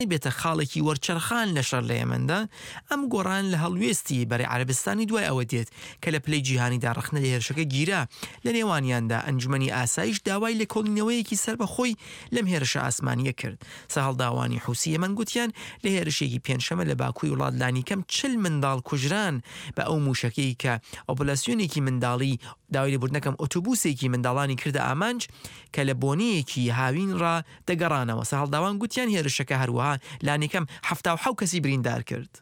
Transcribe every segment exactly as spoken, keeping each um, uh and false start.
بێتە خاڵێکی وەرچەرخان لە شەڕ لە یەمەندا ئەم گۆڕان لە هەڵوێستی بەرەی عەرەبستانی دوای ئەوە دێت کە لە پلەی جیهانیدا ڕخنە لە هێرشەکە گیرا لە نێوانیاندا ئەنجومەنی ئاسایش داوای لێکۆڵینەوەیەکی سەر بەخۆی لەم هێرشە ئاسمانیە کرد. سەهەڵداوانی حوسی یەمەن گوتیان لە هێرشێکی پێنجشەمە لە باکووری وڵات لانی کەم چل منداڵ کوژران بە ئەو موشەکەی کە ئۆپۆلاسیۆنێکی منداڵی داوای لێبوردنەکەم ئۆتۆبوسێکی منداڵانی کردە ئامانج کە لە بۆنەیەکی هاوین ڕا دەگەڕانەوە. سەهەڵداوان گوتیان هێرشەکە هەروەها لانێکەم هەفتا و حەو کەسی بریندار کرد.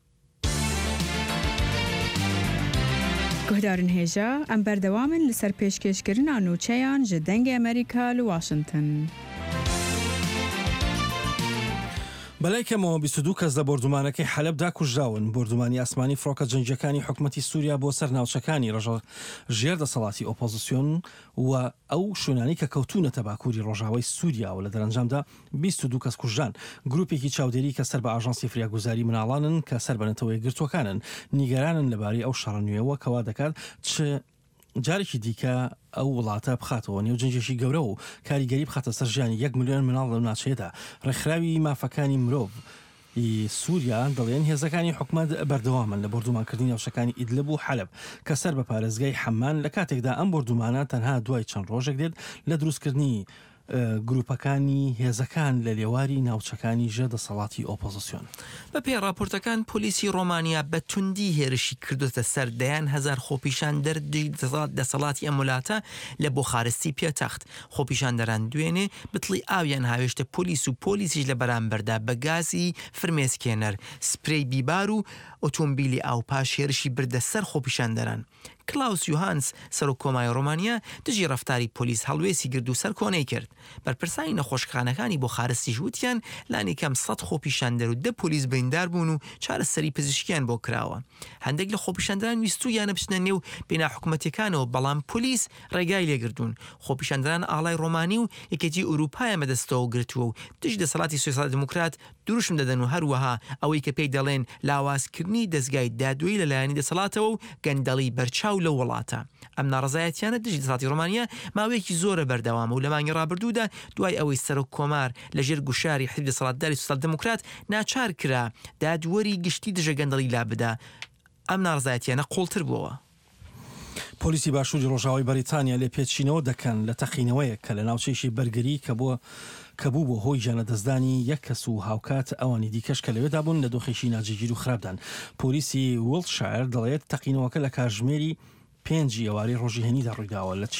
گۆدارن هێژە ئەم بەردەوامن لەسەر پێشکەشکردنا نوچەیان ji dengê ئەمریکا لە واشنگتن. بەلایکەمەوە بیست و دوو کەس لە بۆردومانەکەی حەلەبدا کوژراون. بۆردومانی ئاسمانی فڕۆکە جەنگیەکانی حکومەتی سووریا بۆ سەر ناوچەکانی ڕژێر دەسەڵاتی ئۆپۆزیسیۆن و ئەو شوێنانی کە کەوتونەتە باکووری ڕۆژاوای سووریا و لە دەرەنجامدا بیست و دوو کەس کوژران. گروپێکی چاودێری کە سەر بە ئاژانسی فریاگوزاری مناڵانن کە سەر بەنەتەوەی گرتوەکانن نیگەرانن لەبارەی ئەو شەڕە نوێەوە کەوا دەکات چ جارێکی دیکە ئەو وڵاتە بخاتەوە نێو جنجێکی گەورە و کاریگەری بخاتە سەر ژیانی یەک ملیۆن مناڵ لەو ناچەیەدا. ڕێکخراوی مافەکانی مرۆڤ سووریا دەڵێن هێزەکانی حکومەت بەردەوامن لە بۆردومانکردنی ناوچەکانی ئیدلب و حەلەب کە سەر بە پارێزگای حەمان لە کاتێکدا ئەم بۆردومانە تەنها دوای چەند ڕۆژێک دێت لە دروستکردنی گروپەکانی هێزەکان لە لێواری ناوچەکانی ژە دەسەڵاتی ئۆپۆزیسیۆن. بە پێی راپۆرتەکان پۆلیسی ڕۆمانیا بە توندی هێرشی کردوتە سەر دەیان هەزار خۆپیشان دەردی دەسەڵاتی ئەم وڵاتە لە بۆخارستی پێتەخت. خۆپیشاندەران دوێنێ بتڵی ئاویان هاوێشتە پۆلیس و پۆلیسیش لە بەرامبەردا بە گازی فرمێسکێنەر سپرەی بیبار و ئۆتۆمبیلی ئاوپاش هێرشی بردە سەر خۆپیشاندەران. کلاوس یوهانس سەرۆکۆمای ڕۆمانیا دژی ڕەفتاری پۆلیس هەڵوێسی گرد و سەر کۆنەی کرد. بەرپرسانی نەخۆشخانەکانی بۆ خارستی ژووتیان لانی کەم سەد خۆپیشاندەر و دە پۆلیس بریندار بوون و چارەسەری پزیشکیان بۆ کراوە. هەندێک لە خۆپیشاندەران ویستویانە بچنە نێو بێنا حکومەتەکانەوە بەڵام پۆلیس ڕێگای لێگردوون. خۆپیشاندەران ئاڵای ڕۆمانی و یەکێتی ئوروپایە مەدەستەوە گرتووە و دژ دەسەڵاتی سوێسڵاتی دموکرات دروشم دەدەن و هەروەها ئەوەی کە پێی دەڵێن لاوازکردنی دەستگای دادوەیی لەلایەنی دەسەڵاتەوە و گەندەڵی بەرچاو لە وڵاتە. ئەم ناڕزایەتیانە دژی دەسەڵاتی ڕۆمانیا ماوەیەکی زۆرە بەردەوامە و لە مانگی ڕابردوودا دوای ئەوەی سەرۆک کۆمار لە ژێر گوشاری حزب دەسەڵاتداری سوسیال دموکرات ناچار کرا دادوەری گشتی دژە گەندەڵی لابدا. ئەم ناڕزایەتیانە قوڵتر بووەوە. پۆلیسی باشووری ڕۆژاوای بەریتانیا لێ پێچینەوە دەکەن لە تەقینەوەیە کە لە ناوچەیشی بەرگری کە بووە کەبوو بۆ هۆی ژانە دەستدانی یەک کەس و هاوکات ئەوانی دیکەش کە لەوێدا بوون لە دۆخێشی ناجێگیر و خراپدان. پۆلیسی وڵتشایر دەڵێت تەقینەوەکە لە کاتژمێری پێنجی ئەوارەی ڕۆژی هەنیدا ڕوویداوە لە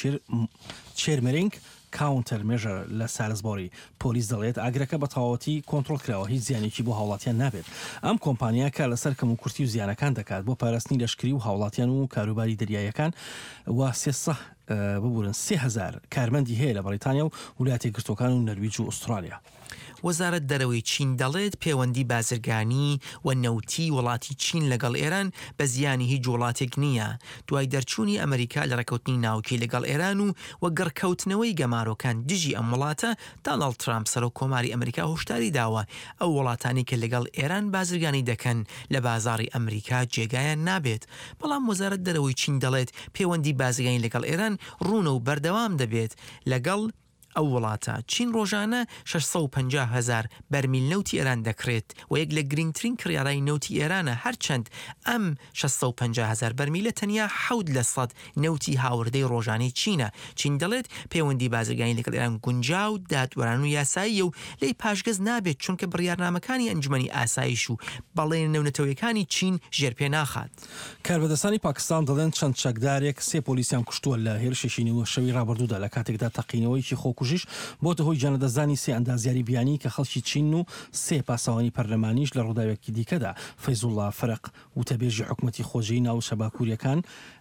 چێرمەرینگ کاونتەر مێژەر لە سالزبۆری. پۆلیس دەڵێت ئاگرەکە بە تەواوەتی کۆنتڕۆڵ کراوە هیچ زیانێکی بۆ هاوڵاتیان نابێت. ئەم کۆمپانیا کار لەسەر کەم و کورتی و زیانەکان دەکات بۆ پاراستنی لەشکری و هاوڵاتیان و کاروباری دەریایەکان و سێسە ببورن سێ هەزار کارمەندی هەیە لە بەریتانیا و وڵاتی گرتوەکان و نەرویج و ئوسترالیا. وەزارەت دەرەوەی چین دەڵێت پەیوەندی بازرگانی و نەوتی وڵاتی چین لەگەڵ ئێران بە زیانی هیچ وڵاتێک نییە دوای دەرچوونی ئەمریکا لە ڕێکەوتنی ناوکی لەگەڵ ئێران و وە گەڕکەوتنەوەی گەمارۆکان دژی ئەم وڵاتە داناڵد ترامپ سەرۆکۆماری ئەمریکا هۆشداری داوە ئەو وڵاتانی کە لەگەڵ ئێران بازرگانی دەکەن لە بازاڕی ئەمریکا جێگایان نابێت. بەڵام وەزارەت دەرەوەی چین دەڵێت پەیوەندی بازرگانی لەگەڵ ئێران ڕوونە و بەردەوام دەبێت لەگەڵ ئەو وڵاتە. چین ڕۆژانە شەشسەد و پەنجا هەزار بەرمیل نەوتی ئێران دەکرێت و یەک لە گرنگترین کڕیارای نەوتی ئێرانە هەرچەند ئەم شەشسەد و پەنجا هەزار بەرمیلە تەنیا حەوت لە سەد نەوتی هاوردەی ڕۆژانەی چینە. چین دەڵێت پەیوەندی بازرگانی لەگەڵ ئێران گونجاو دادوەران و یاساییە و لی پاشگەز نابێت چونکە بڕیارنامەکانی ئەنجومەنی ئاسایش و بەڵێن نەونەتەوەیەکانی چین ژێرپێ ناخات. کاربەدەستانی پاکستان دەڵێن چەند چەکدارێک سێ پۆلیسیان کوشتووە لە هێرشێکی نیوە شەوی ڕابردوودا لە کاتێکدا تەقینەوەیکی خۆکوژیش بۆتە هۆی جانەدەزانی سێ ئەندازیاری بیانی کە خەڵکی چین و سێ پاسەوانی پەرلەمانیش لە ڕووداوێکی دیکەدا. فەیزوڵڵا فەرق وتەبێژی حکومەتی خۆجی ناو شەباکووریەکان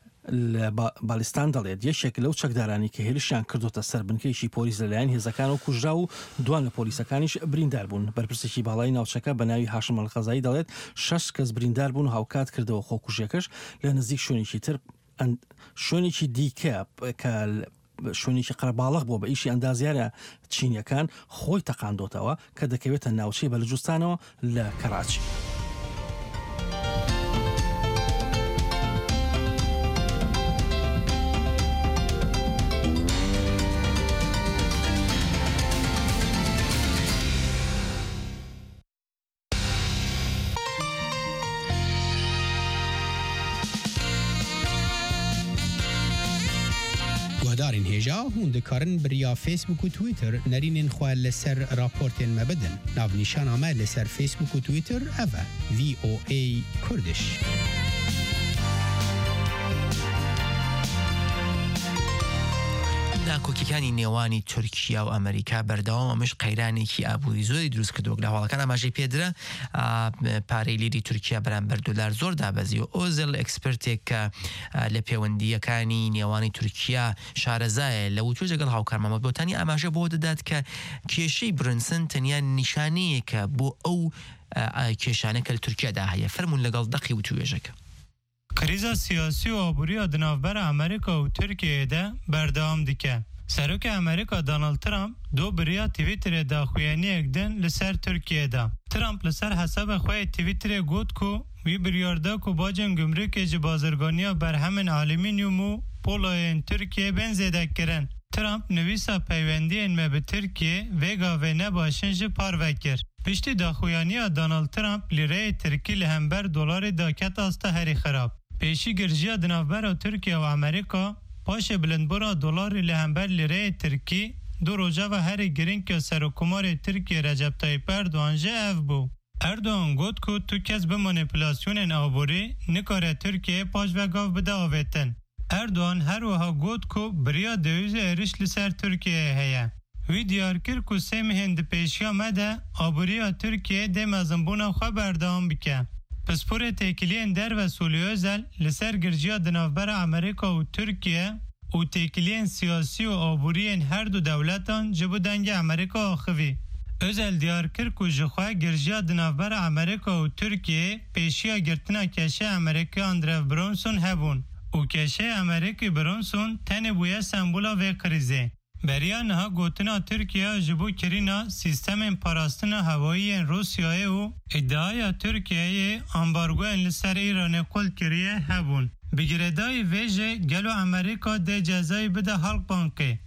لە باڵستان دەڵێت یەشێک لەو چەکدارانی کە هێرشیان کردوتە سەر بنکەیشی پۆلیس لەلایەن هێزەکان و کوژرا و دوان لە پۆلیسەکانیش بریندار بوون. بەرپرسێکی باڵای ناوچەکە بە ناوی هاشم ئەڵقەزایی دەڵێت شەش کەس بریندار بوون و هاوکات کردەوە خۆکوژیەکەش لە نزیک شوێنێکی تر شوێنێکی دیکە کە شوێنێکی قەرەباڵغ بووە بە ئیشی ئەندازیارە چینیەکان خۆی تەقاندۆتەوە کە دەکەوێتە ناوچەی بەلوجستانەوە لە کەراچی. هشدارین هجا هون دکارن بریا فیسبوک و تویتر نرینین خواه لسر راپورتین مبدن ناو نیشان آمد لسر فیسبوک و تویتر اوه وی او ای کردش. ناکۆکیەکانی نێوانی تورکیا و ئەمریکا بەردەوام ئەمەش قەیرانێکی ئابووری زۆری دروست کردووە لە هەواڵەکان ئاماژەی پێدرا پارەی لیری تورکیا بەرامبەر دۆلار زۆر دابەزی و ئۆزل ئەکسپرتێک کە لە پەیوەندیەکانی نێوانی تورکیا شارەزایە لە وتوێژ لەگەڵ هاوکارمەمە بۆتانی ئاماژە بۆ دەدات کە کێشەی برنسن تەنیا نیشانەیەکە بۆ ئەو کێشانە کە لە تورکیادا هەیە. فەرمون لەگەڵ دەقی وتوێژەکە. کریزا سیاسی و آبوری دناوبر امریکا و ترکیه ده بردام دیکه. سروک امریکا دونالد ترامپ دو بریا توییتر داخویانی اکدن لسر ترکیه ده. ترامپ لسر حساب خواه توییتر گوت کو وی بریارده کو باجن گمرک اج بازرگانیا بر همین آلومینیوم و پولوین ترکیه بنزیده کرن. ترامپ نویسا پیوندی انمه به ترکیه ویگا و نباشن جه پار وکر. پشتی داخویانی دونالد ترامپ لیره ترکی لهمبر دلار داکت آسته هری خراب. پیشی گرجیا دنافبر ترکیه و امریکا پاش بلندبرا دلار لهمبر لیره ترکی دو روزه و هر گرین که سرکمار ترکیه رجب طیب اردوان جه اف بو. اردوان گوت که تو کس به منیپولاسیون آبوری نکاره ترکیه پاش و گاف بده آویتن. اردوان هر وها گوت که بریا دویز ارش لسر ترکیه هیا. وی دیار کر که سیم هند پیشیا مده آبوری ترکیه ده مزنبون خواه بردام بکه. پسپور تکیلین در و سولی ازل لسر گرجیا دنافبر امریکا و ترکیه و تکیلین سیاسی و آبورین هر دو دولتان جبو دنگ امریکا آخوی. ازل دیار کر که جخواه گرجیا دنافبر امریکا و ترکیه پیشیا گرتنا کشه امریکا اندرف برونسون هبون و کشه امریکا برونسون تن بویا سمبولا و کریزه. بریا نها گوتنا ترکیه جبو کرینا سیستم پاراستن هوایی روسیای و ادعای ترکیه امبارگو لسر ایران قل کریه هبون. بگردای ویژه گلو امریکا ده جزای بده حلق بانکه.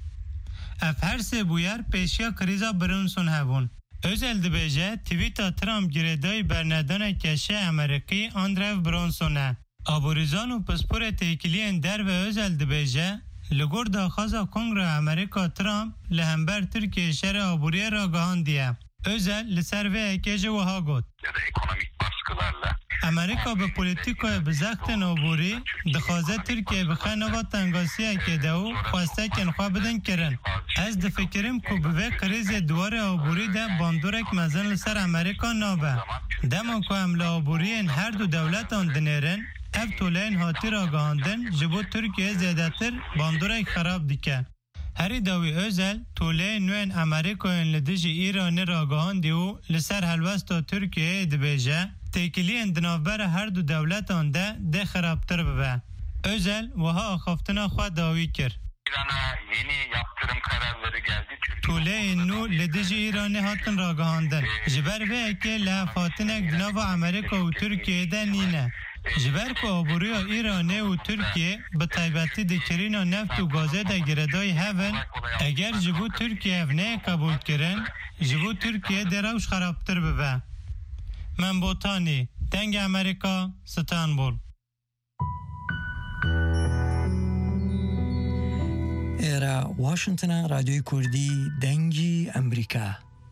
اف هر سه بویر پیشیا کریزا برونسون هبون. özel dibêje tweeta Trump girêdayî bernedana keşe Amerîkî Andrew Bronson'e. Aborîzan û pasporê têkiliyên derve özel dibêje li gor daxwaza Kongre Amerîka Trump li hember Tirkiye şerê aboriyê ra gihandiye. Özel li ser vê hekê jî wiha got. Ekonomik baskılarla Amerîka bi polîtîkaya bizextên aborî dixwaze Tirkiye bixe nava tengasiyekê de û xwestekên xwe bidin kirin. Ez difikirim ku bi vê krîzê duwarê aborî de bandorek mezin li ser Amerîka nabe. Dema ku em li aboriyên her du dewletan dinêrin, ev toleyên hatî ragihandin ji bo Tirkiye zêdetir bandorek xerab dike. Herî dawî özel toleyên nûên Amerîkayên li dijî Îranê ragihandî û li ser helwesta Tirkiyeyê dibêje têkiliyên di navbera her du dewletan de dê xerabtir bibe. Özel wiha axaftina xwe dawî kir. İran'a yeni yaptırım kararları geldi. Toleyên nû li dijî Îranê hatin ragihandin. Ji ber vê yekê li hevhatinek di nava Amerîka û Tirkiyeyê de nîne. Ji ber ku aboriya Îranê û Tirkiye bi taybetî di kirîna neft û gazê de girêdayî hevin, eger ji bo Tirkiye ev neyê qebûl kirin, ji bo Tirkiye dê rewş xerabtir bibe. من بوتانی دنگ امریکا ستانبول ایرا واشنگتن رادیوی کوردی دنگی امریکا.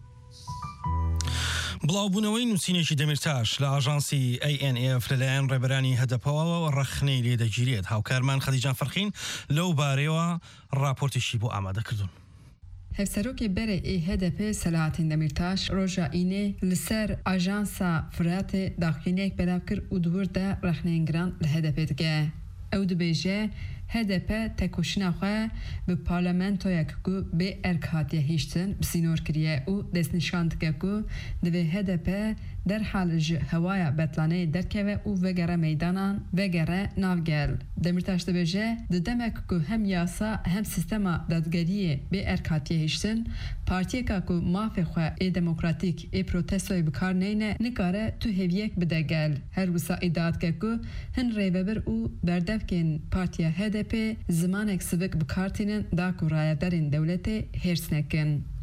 بڵاوبوونەوەی نووسینێکی دەمیرتاش لە ئاژانسی ئەی ئێن ئێف لەلایەن ڕێبەرانی هەدەپەوە ڕەخنەی لێدەگیرێت. هاوکارمان خەدیجان فەرخین لەو بارەوە راپۆرتێکی بۆ ئامادەکردوون. هفسروکی بره ای هدف سلاحاتین دمیرتاش روژا اینه لسر آژانسا فرات داخلینیک بلاف کر و دور ده رخنینگران لهدف دگه. او دبیجه هدف تکوشنا خواه به پارلمنتویک که به ارکاتیه هیشتن بسینور کریه و دست نشاند که که دوی هدف در حال هوای بطلانه درکه و وگره میدانان وگره نافگل. دمیرتاش دبیجه ددمک که هم یاسا هم سیستم دادگریه به ارکاتیه هیشتن پارتیه که که مافی خواه ای دموکراتیک ای پروتستوی بکار نینه نکاره تو هیویک بده گل. هر وسا ایداد که که هن ریببر و بردف کن پارتیه هدف زمانك سبك بكارتين داكو رايدارين دولتي هيرسنكن.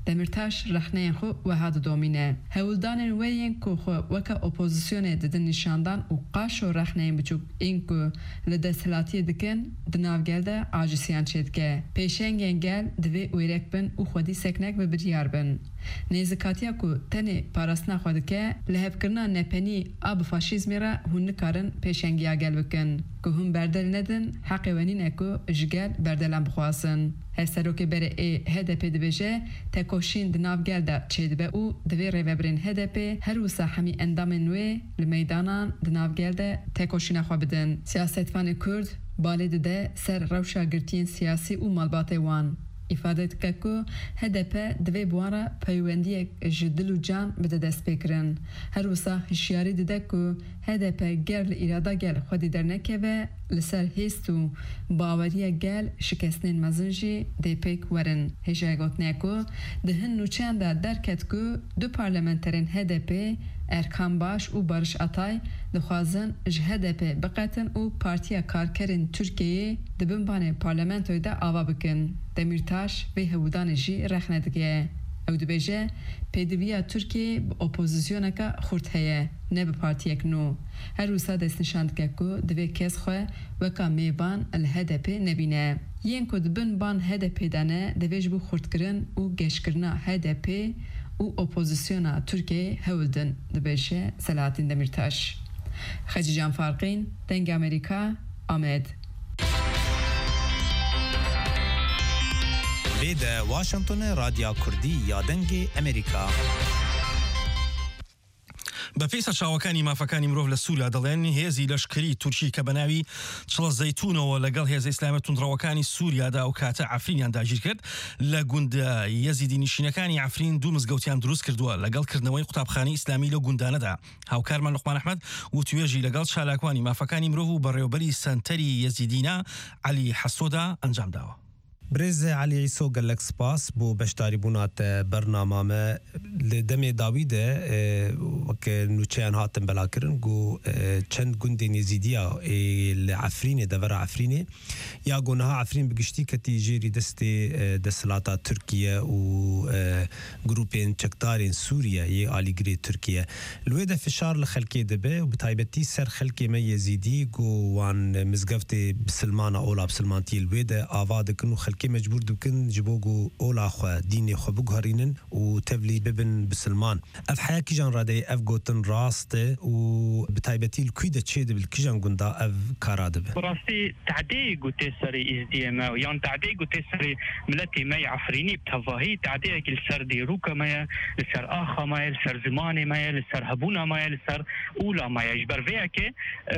دمرتاش رخنه خو و هاد دومینه هولدان وین کو خو وک اپوزیسیون ددن نشاندان و قاش و رخنه بچوک این کو لدسلاتی دکن دناوگلده عاجزیان چدکه پیشنگن گل دوی ویرک بن و خودی سکنک به بریار بن نزکاتیا کو تنه پاراسنا خودکه لهب کرنا نپنی اب فاشیزمی را هون کارن پیشنگیا گل بکن که هم بردل ندن حق ونین کو جگل بردلم بخواسن هسترو که بره ای هدپ دبجه تکوشین دناوگل دا چیدبه او دوی ریوبرین هدپ هر وسا همی اندام نوی لمیدانان دناوگل دا تکوشین خواه بدن سیاستوان کرد بالید ده سر روشا گرتین سیاسی و مالبات وان ifade که که هدپ دوی بوارا پیوندی جدل و جان بده دست بکرن هر وسا هشیاری دیده که هدپ گرل ایرادا گل خودی در نکه و لسر هیست و باوری گل شکستنین مزنجی دی پیک ورن هجای گوت نکو دهن نوچان دا درکت که دو پارلمنترین هدپ ارکان باش و بارش اتای دخوازن اج هدپ بقیتن و پارتیا کارکرین ترکیه دبنبان پارلمنتوی دا آوا بکن دمیرتاش به هودان جی رخنه دگه او دبیجه پیدویا ترکیه با اپوزیسیونه که خورد هیه نه به پارتیک نو هر روسا دست نشاند که که دوی کس خواه وکا میبان الهدپ نبینه ین که دبن بان هدپ دانه دویج بو خورد کرن و گش کرنا هدپ و اپوزیسیونا ترکیه هولدن دبیشه سلاطین دمیرتاش خجی جان فارقین دنگ امریکا آمد ویده واشنطن رادیو کردی یا دنگ امریکا بە پێی سەرچاوەکانی مافەکانی مرۆڤ لە سووریا دەڵێن هێزی لەشکری تورکی کە بەناوی چڵە زەیتونەوە لەگەڵ هێز ئیسلامی توندڕەوەکانی سووریادا و کاتە عەفرینیان داگیر کرد لە گوندە یەزیدی نشینەکانی عەفرین دوو مزگەوتیان دروست کردووە لەگەڵکردنەوەی قوتابخانەی ئیسلامی لە گوندانەدا هاوکارمان لوقمان ئەحمەد و توێژی لەگەڵ چالاکوانی مافەکانی مرۆڤ و بەڕێوەبەری سەنتەری یەزیدینە عەلی حەسۆدا ئەنجام داوە. برز علی عیسو گلک سپاس بو بشتاری بونات برنامه لدم داوید وک نوچیان هاتن بلا کرن گو چند گوندی نزیدیا العفرین دور عفرین یا گونها عفرین بگشتی کتی جیری دست دسلاتا ترکیه و گروپین چکدارین سوریه یه آلیگری ترکیه لوید فشار لخلکی دبه و بتایبتی سر خلکی ما یزیدی گو وان مزگفت بسلمان اولا بسلمانتی لوید آواد کنو خلکی که مجبور دکن جبوگو اولا خو دینی خو بگهرینن و تبلی ببن بسلمان اف حیاکی جان راده اف گوتن راسته و بتایبتی الکویده چه دبل کی جان گندا اف کاراده به براستی تعدی گوته سری از دی ما یان تعدی گوته سری ملتی ما عفرینی بتواهی تعدی کل سر دیروک ما لسر آخا ما لسر زمان ما لسر هبونا ما لسر اولا ما اجبر ویا که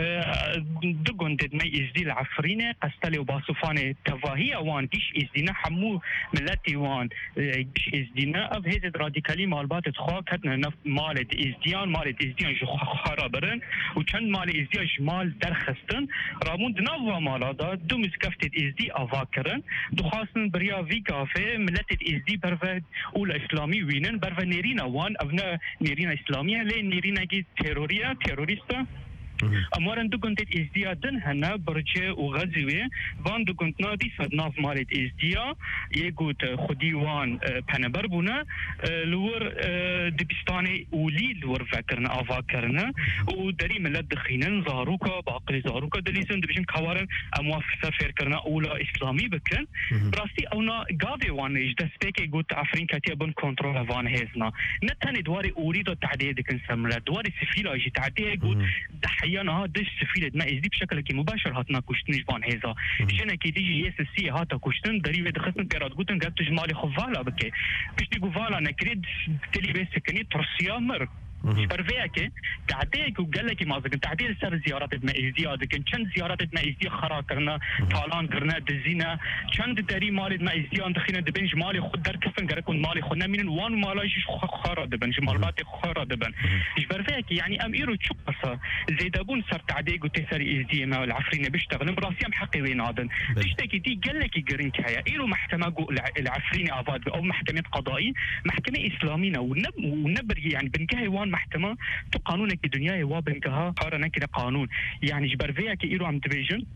دو گندد ما از دی العفرینه قستلی و باصفان تواهی اوان دیش ازدینا حمو ملتی وان ازدینا او هزد رادیکالی مالبات تخوا کتنا نف مالت ازدیان مالت ازدیان جو خرابرن و چند مال ازدیان جمال درخستن رامون دناو مالا دا دو مسکفتت ازدی آوا کرن دو خواستن بریا وی کافه ملتت ازدی برو اول اسلامی وینن برو نیرین وان او نه نیرین اسلامیه لی نیرین اگی تروریه تروریسته اموارن دو گنتت ازدیادن هنه برچه و غزوه وان دو گنت نادی صدناف مالت ازدیا یه گوت خودی وان پنبر بونه لور دبستان اولی لور فکرن آوا کرنه و دری ملت دخینن زاروکا باقل زاروکا دلیسن دبشن کوارن امواف سفر کرنه اولا اسلامی بکن براستی اونا گاوی وان اج دسپیک گوت افرین کتیا بن کنترول وان هزنا نتنی دواری اولی دو تعدید کن سملت دواری سفیل آجی تعدید گوت دحيانا دش سفيلة ما إزدي بشكل كي مباشر هاتنا كشتن جبان هذا جنا كي تيجي يس السي هاتا كشتن دري دخلتن كرات قلتن قلت جمالي خفالا بكي كشتي قفالا نكريد تلي بس سكني ترسيا مر برفيا كي تعديك وقال لك ما زكن تعديل سر زيارات ما إزدياد كن چند زيارات ما إزدي خرا كرنا طالان كرنا دزينا چند دري مال ما إزديان دخينا دبن جمالي خود در كفن كركون مالي خودنا من وان مالاش خرا دبن جمالات خرا دبن إيش برفيا كي يعني أميرو شو قصة زي دابون سر تعديك وتسري إزدي ما العفرين بيشتغلن براسيام حقي وين عادن تشتكي دي قال لك قرين كهيا إيرو محكمة العفرين أفاد أو محكمة قضائي محكمة إسلامية ونب ونبر يعني بنكهي وان محكمة تو قانونك الدنيا وابنكها قارنك قانون يعني جبر فيها كي إيرو عم تبيجن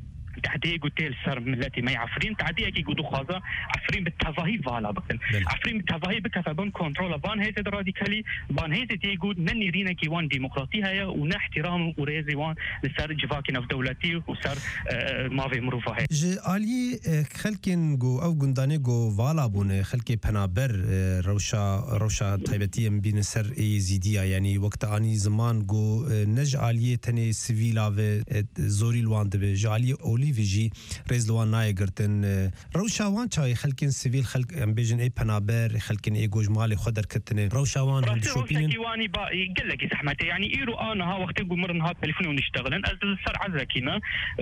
تعديه قلت السر ملتي ما عفرين تعديه كي قدو خازا عفرين بالتفاهي فالا بكن عفرين بالتفاهي بك فبن كنترول بان هيت راديكالي بان هيت تيقول نني رينا كي وان ديمقراطي هيا ونا احترام وريزي وان لسر جفاكنا في دولتي وسر ما في مروفه هي جي آلي خلكن جو أو جنداني جو فالا بون خلكي بنابر روشا روشا تايبتي بين سر اي زيديا يعني وقت اني زمان جو نج آلي تني سيفيلا و زوري لوان دبي جالي اوليفيجي ريز لوان نايغرتن روشا وان تشاي خلكن سيفيل خلك ام بيجن اي بنابر خلكن اي جوج مالي خدر كتن روشا وان هم شوبين كيواني با يقول لك زحمتي يعني ايرو انا ها وقت نقول مرن ها تليفون ونشتغل صار عزكينا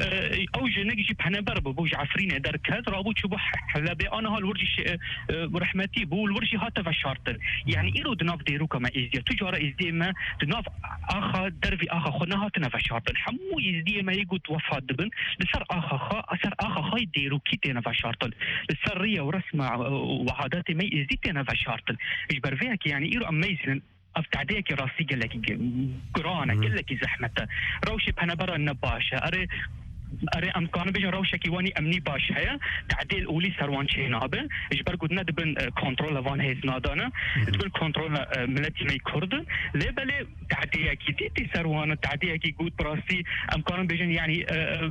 او جنجي بنابر بوج عفرين در كذا رابو تشبه حلبي انا ها الورجي رحمتي بو الورجي هاتف شارتن يعني ايرو دناف ديرو كما ازدي تجاره ازدي ما دناف اخا درفي اخا خنا هاتنا فشارتن حمو ازدي ما يقول توفى دبن لسر اخا خا اثر اخا خاي ديرو كيتنا فشارتن السريه ورسمه وعاداتي ما ازدي تنا فشارتن اجبر فيك يعني ايرو اميزن افتعديك راسي قال لك قرانا قال لك زحمته روشي بنبر النباشه اري اري امكان بيجن روشكي واني امني باش هيا تعديل اولي سروان شينابه اجبر قدنا دبن كنترول فان هيز نادانا دبن كنترول ملتي مي كرد لبل تعدي اكيد تي سروان تعدي اكيد قد براسي امكان بيجن يعني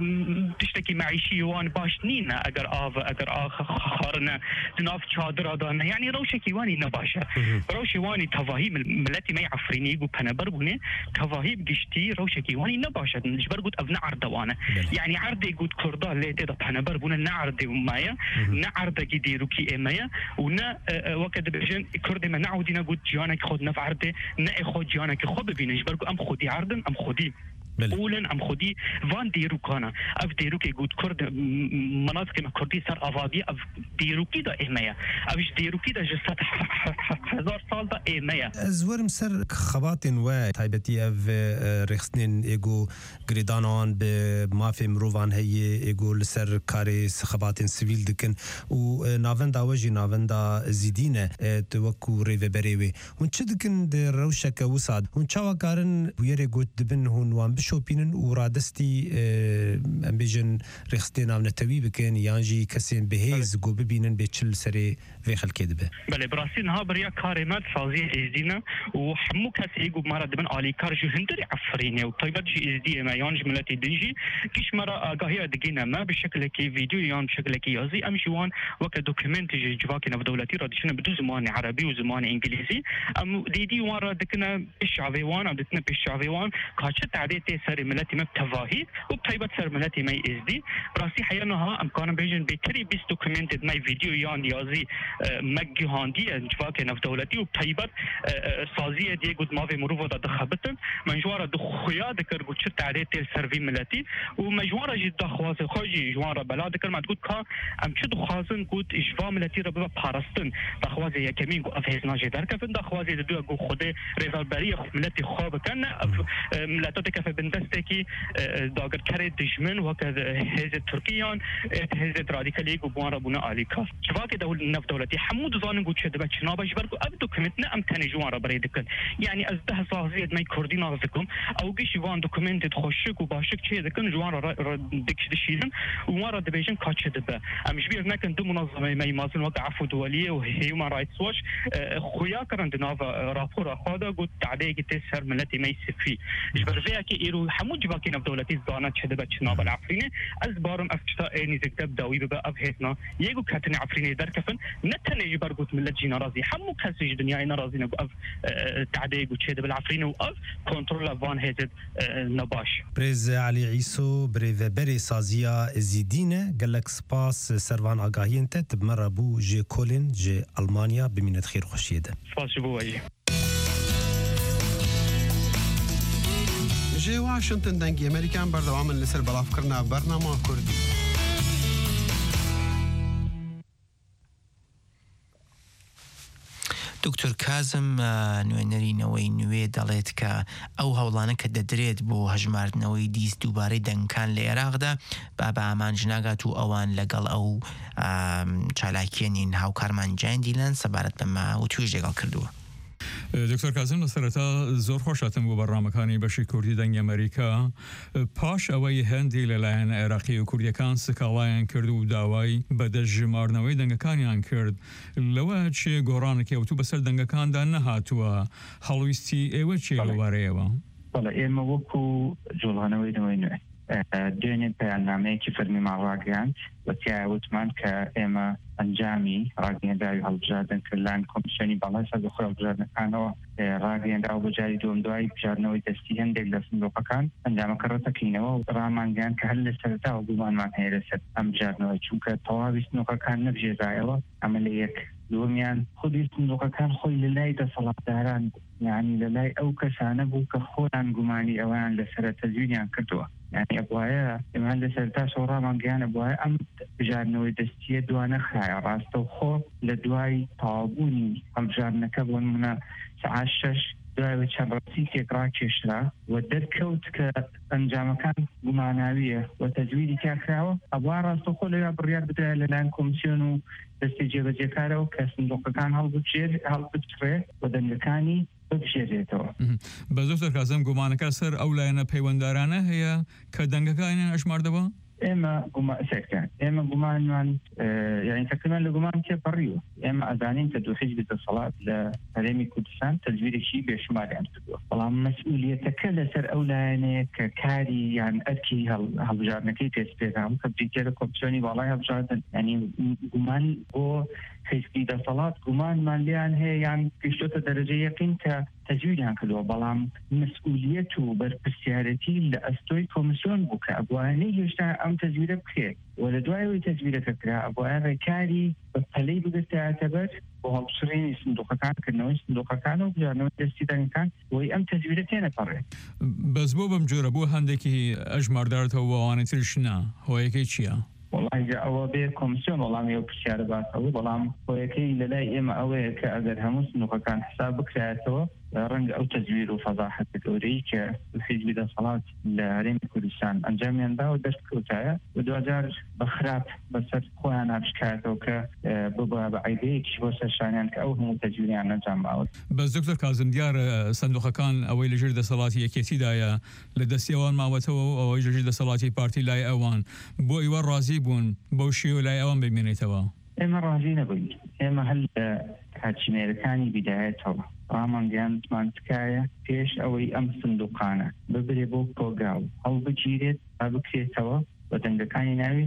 تشتكي معيشي وان باش نينا اگر اف اگر اخ خارنا تناف شادر دانا يعني روشكي واني نباشه روشي واني تفاهيم ملتي مي عفريني قد بنبر بني تفاهيم قشتي روشكي واني نباشه اجبر قد ابنا عردوانا يعني يعني عرضي قد كردا اللي تدا بحنا بربونا نعرضي ومايا نعرض كيديرو كي امايا ونا وكد بجن كردي ما نعودينا قد جانا خدنا في عرضي نا خد جانا خب بينش بركو ام خدي عرضن ام خدي اولا ام خدي فان ديرو كانا اف ديرو كي قد كرد مناطق ما كردي صار افادي اف ديرو كده امايا افش ديرو كده جسات هزار سال دا امايا زورم سر خباتن و تايبتي اف رخصنين ايجو غريدانان بما في مروفان هي ايجو لسر كاري خباتن سيفيل دكن و نافندا وجي نافندا زيدينه توكو ريفبريوي ونشدكن در روشك وساد ونشاوا كارن ويري قد دبن هون وان شوبينن ورادستي ام بيجن رخصتين عم نتوي بكن يانجي كسين بهيز جو ببينن بيتشل سري في خلكي دبه بله براسين ها بريا كاريمات صازي ازدينا وحمو كاسي جو مره دبن علي كارجو هندري عفرينه وطيبت جي ازدي ما يانج ملتي دنجي كيش مره اغاهي دقينا ما بشكل كي فيديو يان بشكل كي يازي امشوان وك دوكيمنت جي جواكنا بدولتي رادشنا بدو زمان عربي وزمان انجليزي ام دي دي ورا دكنا الشعبي وان او دتنا بالشعبي وان كاتش تعدي سر ملتي ما تفاهي وبطيبت سر ملتي ما ازدي براسي حيانها امكان بيجن بيتري بيس دوكيمنتد ماي فيديو يان يازي مجي هاندي جواكنا في دولتي وبطيبت صازيه دي قد ما في مروفه دخبتن منجواره دخويا ذكر قد شت تعدي سيرفي ملتي ومجواره جد دخواز خوجي جواره بلاد ذكر ما تقول كا ام شد خازن قد اجوا ملتي ربا بارستن دخواز يكمين قد افهزنا جدار كفن دخواز دو قد خده ريفالبري ملتي خواب كان ملتاتك في بندستكي داگر كره دشمن وكذا هز تركيان هز راديكالي قبوان ربنا اليكا شفاك دول نف دولتي حمود زان قد شد بچنا باش بركو ابدو كمتنا ام تاني جوان ربري دكن يعني از ده صازيد ماي كردي نازكم او گيش وان دوكيمنت خوشك وباشك چه دكن جوان را دكش دشيدن ومره دبيجن كاتش دبا ام جبير نكن دو منظمه ماي مازن وقع عفو دوليه وهيومن رايتس واش خويا كرن دناف رابور خادا قد تعديك تسر ملتي ماي سفي جبر فيك ايرو حمود جواكينا بدولتي زانت شده بچنا بالعفرينه از بارم افتا اني زكتب داوي ببا افهتنا يجو كاتني عفرينه دركفن نتني جبرغوت ملت جينا رازي حمو كاسج دنيا انا رازي نبو اف تعديق وشده بالعفرينه واف كنترول فان هيزد نباش بريز علي عيسو بريف بري سازيا زيدينه قالك سباس سرفان اغاهي انت تبمر ابو جي كولين جي المانيا بمينه خير خوشيده سباس بوي جي واشنطن دنگی امریکان بردوام لسر بلاف کرنا برنامه کردی دکتۆر کازم نوێنەرینەوەی نوێ دەڵێت کە ئەو هەوڵانە کە دەدرێت بۆ هەژماردنەوەی دیست دووبارەی دەنگکان لە عێراقدا با بە ئامانج ناگات و ئەوان لەگەڵ ئەو چالاکیێنین هاوکارمان جان دیلەن سەبارەت بەمە و توێژ لەگەڵ کردووە. دکتۆر کازم لەسەرەتا زۆر خۆشاتم بۆ بەڕامەکانی بەشی کوردی دەنگی ئەمریکا پاش ئەوەی هەندی لەلایەن عێراقی و کوردیەکان سکاڵایان کرد و داوای بەدەستژمارنەوەی دەنگەکانیان کرد لەوە چێ گۆڕانێکی ئەوتوو بەسەر دەنگەکاندا نەهاتووە هەڵویستی ئێوە چێ لەوارەیەوە؟ بەڵێ ئێمە وەکو جوڵانەوەی نەوەی نوێ دوێنێ پەیامنامەیەکی فەرمی ماڕاگەاند وەتیایە وتمان کە ئێمە ئەنجامی ڕاگەیەنداوی هەڵبژاردن کرد لایەن کۆمیسیۆنی باڵای سەربەخۆی هەڵبژاردنەکانەوە ڕاگەیەندا و بە جاری دوم دوای بژاردنەوەی دەستی هەندێک لە سندوقەکان ئەنجامەکە ڕەتەکەینەوە و ڕامانگەیان کە هەر لە سەرەتاوە گومانمان هەیە لەسەر ئەم بژاردنەوەی چونکە تەواوی سندوقەکان نەبژێرایەوە ئەمە لە یەک دومیان خودی سندوقەکان خۆی لە لای دەسەڵاتداران یعنی لە لای ئەو کەسانە بوو کە خۆیان گومانی ئەویان لەسەر تەزوینیان کردووە یعنی ئەبوایە ئێمە لە سەرتا شەڕامانگەیانە بوایە ئەم بژاردنەوەی دەستیە دوانە خایە ڕاستە و خۆ لە دوای تەواوبوونی ئەم بژاردنەکە بۆ نمونە سەعات شەش دوای چەند ڕەسیکێک ڕاکێشرا و دەرکەوت کە ئەنجامەکان گوماناویە و تەجویدی تیاکراوە ئەبوا ڕاستە خۆ لەوێ بڕیار بدرێت لەلایەن کۆمیسیۆن و دەستی جێبەجێکارەوە کە سندوقەکان هەڵبژێر هەڵبچڕێ و دەنگەکانی ببژێرێتەوە. بە زۆر کازم گومانەکە سەر ئەو لایەنە پەیوەنددارانە هەیە کە دەنگەکانیان ئەژماردەوە؟ ئێمە سێکتان ئێمە گومانمان یعنی تقریبان لە گومان تێپەڕیوە ئێمە ئەزانین کە دوو حیزب دەسەڵات لە هەرێمی کوردستان تەجویدێکی بێشماریان کردووە بەڵام مەسئولیەتەکە لەسەر ئەو لایەنەیە کە کاری یان ئەرکی هەڵبژاردنەکەی پێسپێدام کە بریتێرە کۆمیسیۆنی باڵای هەڵبژاردن یعنی گومان بۆ حیزبی دەسەڵات گومانمان لیان هەیە یان گەیشتۆتە دەرەجەی یەقین کە تەجویدیان کردووە بەڵام مەسئولیەت و بەرپرسیارەتی لە ئەستۆی کۆمیسیۆن بوو کە ئەبوانەی هێشتا ئەم تەجویدە بکرێت و لە دوایەوەی تەجویدەکە کرا ئەبوایە ڕێکاری بە پەلەی بگرتایەتە بەر بۆ هەڵبژێردنی سندوقەکانکردنەوەی سندوقەکان و بژاردنەوەی دەستی دەنگەکان بۆی ئەم تەجویدە تێنەپەڕێت. بەس بۆ بەم جۆرە بۆ هەندێکی ئەژماردارێتەوە بۆ ئەوانەی تریش نا هۆیەکەی چییە؟ والله ئەوە بێ کۆمیسیۆن وەڵامی ئەو پرسیارە باسەوە بەڵام هۆیەکەی لەلای ئێمە ئەوەیە کە ئەگەر هەموو سندوقەکان حساب بکرایەتەوە ڕەنگە ئەو تەجوید و فەزاحەتە گەورەی کە حیزبی دەسەڵات لە هەرێمی کوردستان ئەنجامیاندا و دەستکەوتایە و دوجار بە خراپ بەسەر خۆیان هەڵبژکایەتەوە کە ببە بە عیبەیەکیش بۆ سەرشانیان کە ئەو هەموو تەجویدیان ئەنجام ماوە. بەس دکتۆر کازم دیارە سندوقەکان ئەوەی لەژێر دەسەڵاتی یەکێتیدایە لە دەستی ئەوان ماوەتەوە و ئەوەی لەژێر دەسەڵاتی پارتی لای ئەوان بۆ ئیوە ڕازی بوون بەو شێوە لای ئەوان ببینێتەوە. ئێمە ڕازی نەبووین ئێمە هەل لە کاتژمێرەکانی بیدایەتەوە ڕامانگەیانمان تکایە پێش ئەوەی ئەم سندوقانە ببرێ بۆ کۆگاو هەڵبگیرێت تا بکرێتەوە بە دەنگەکانی ناوی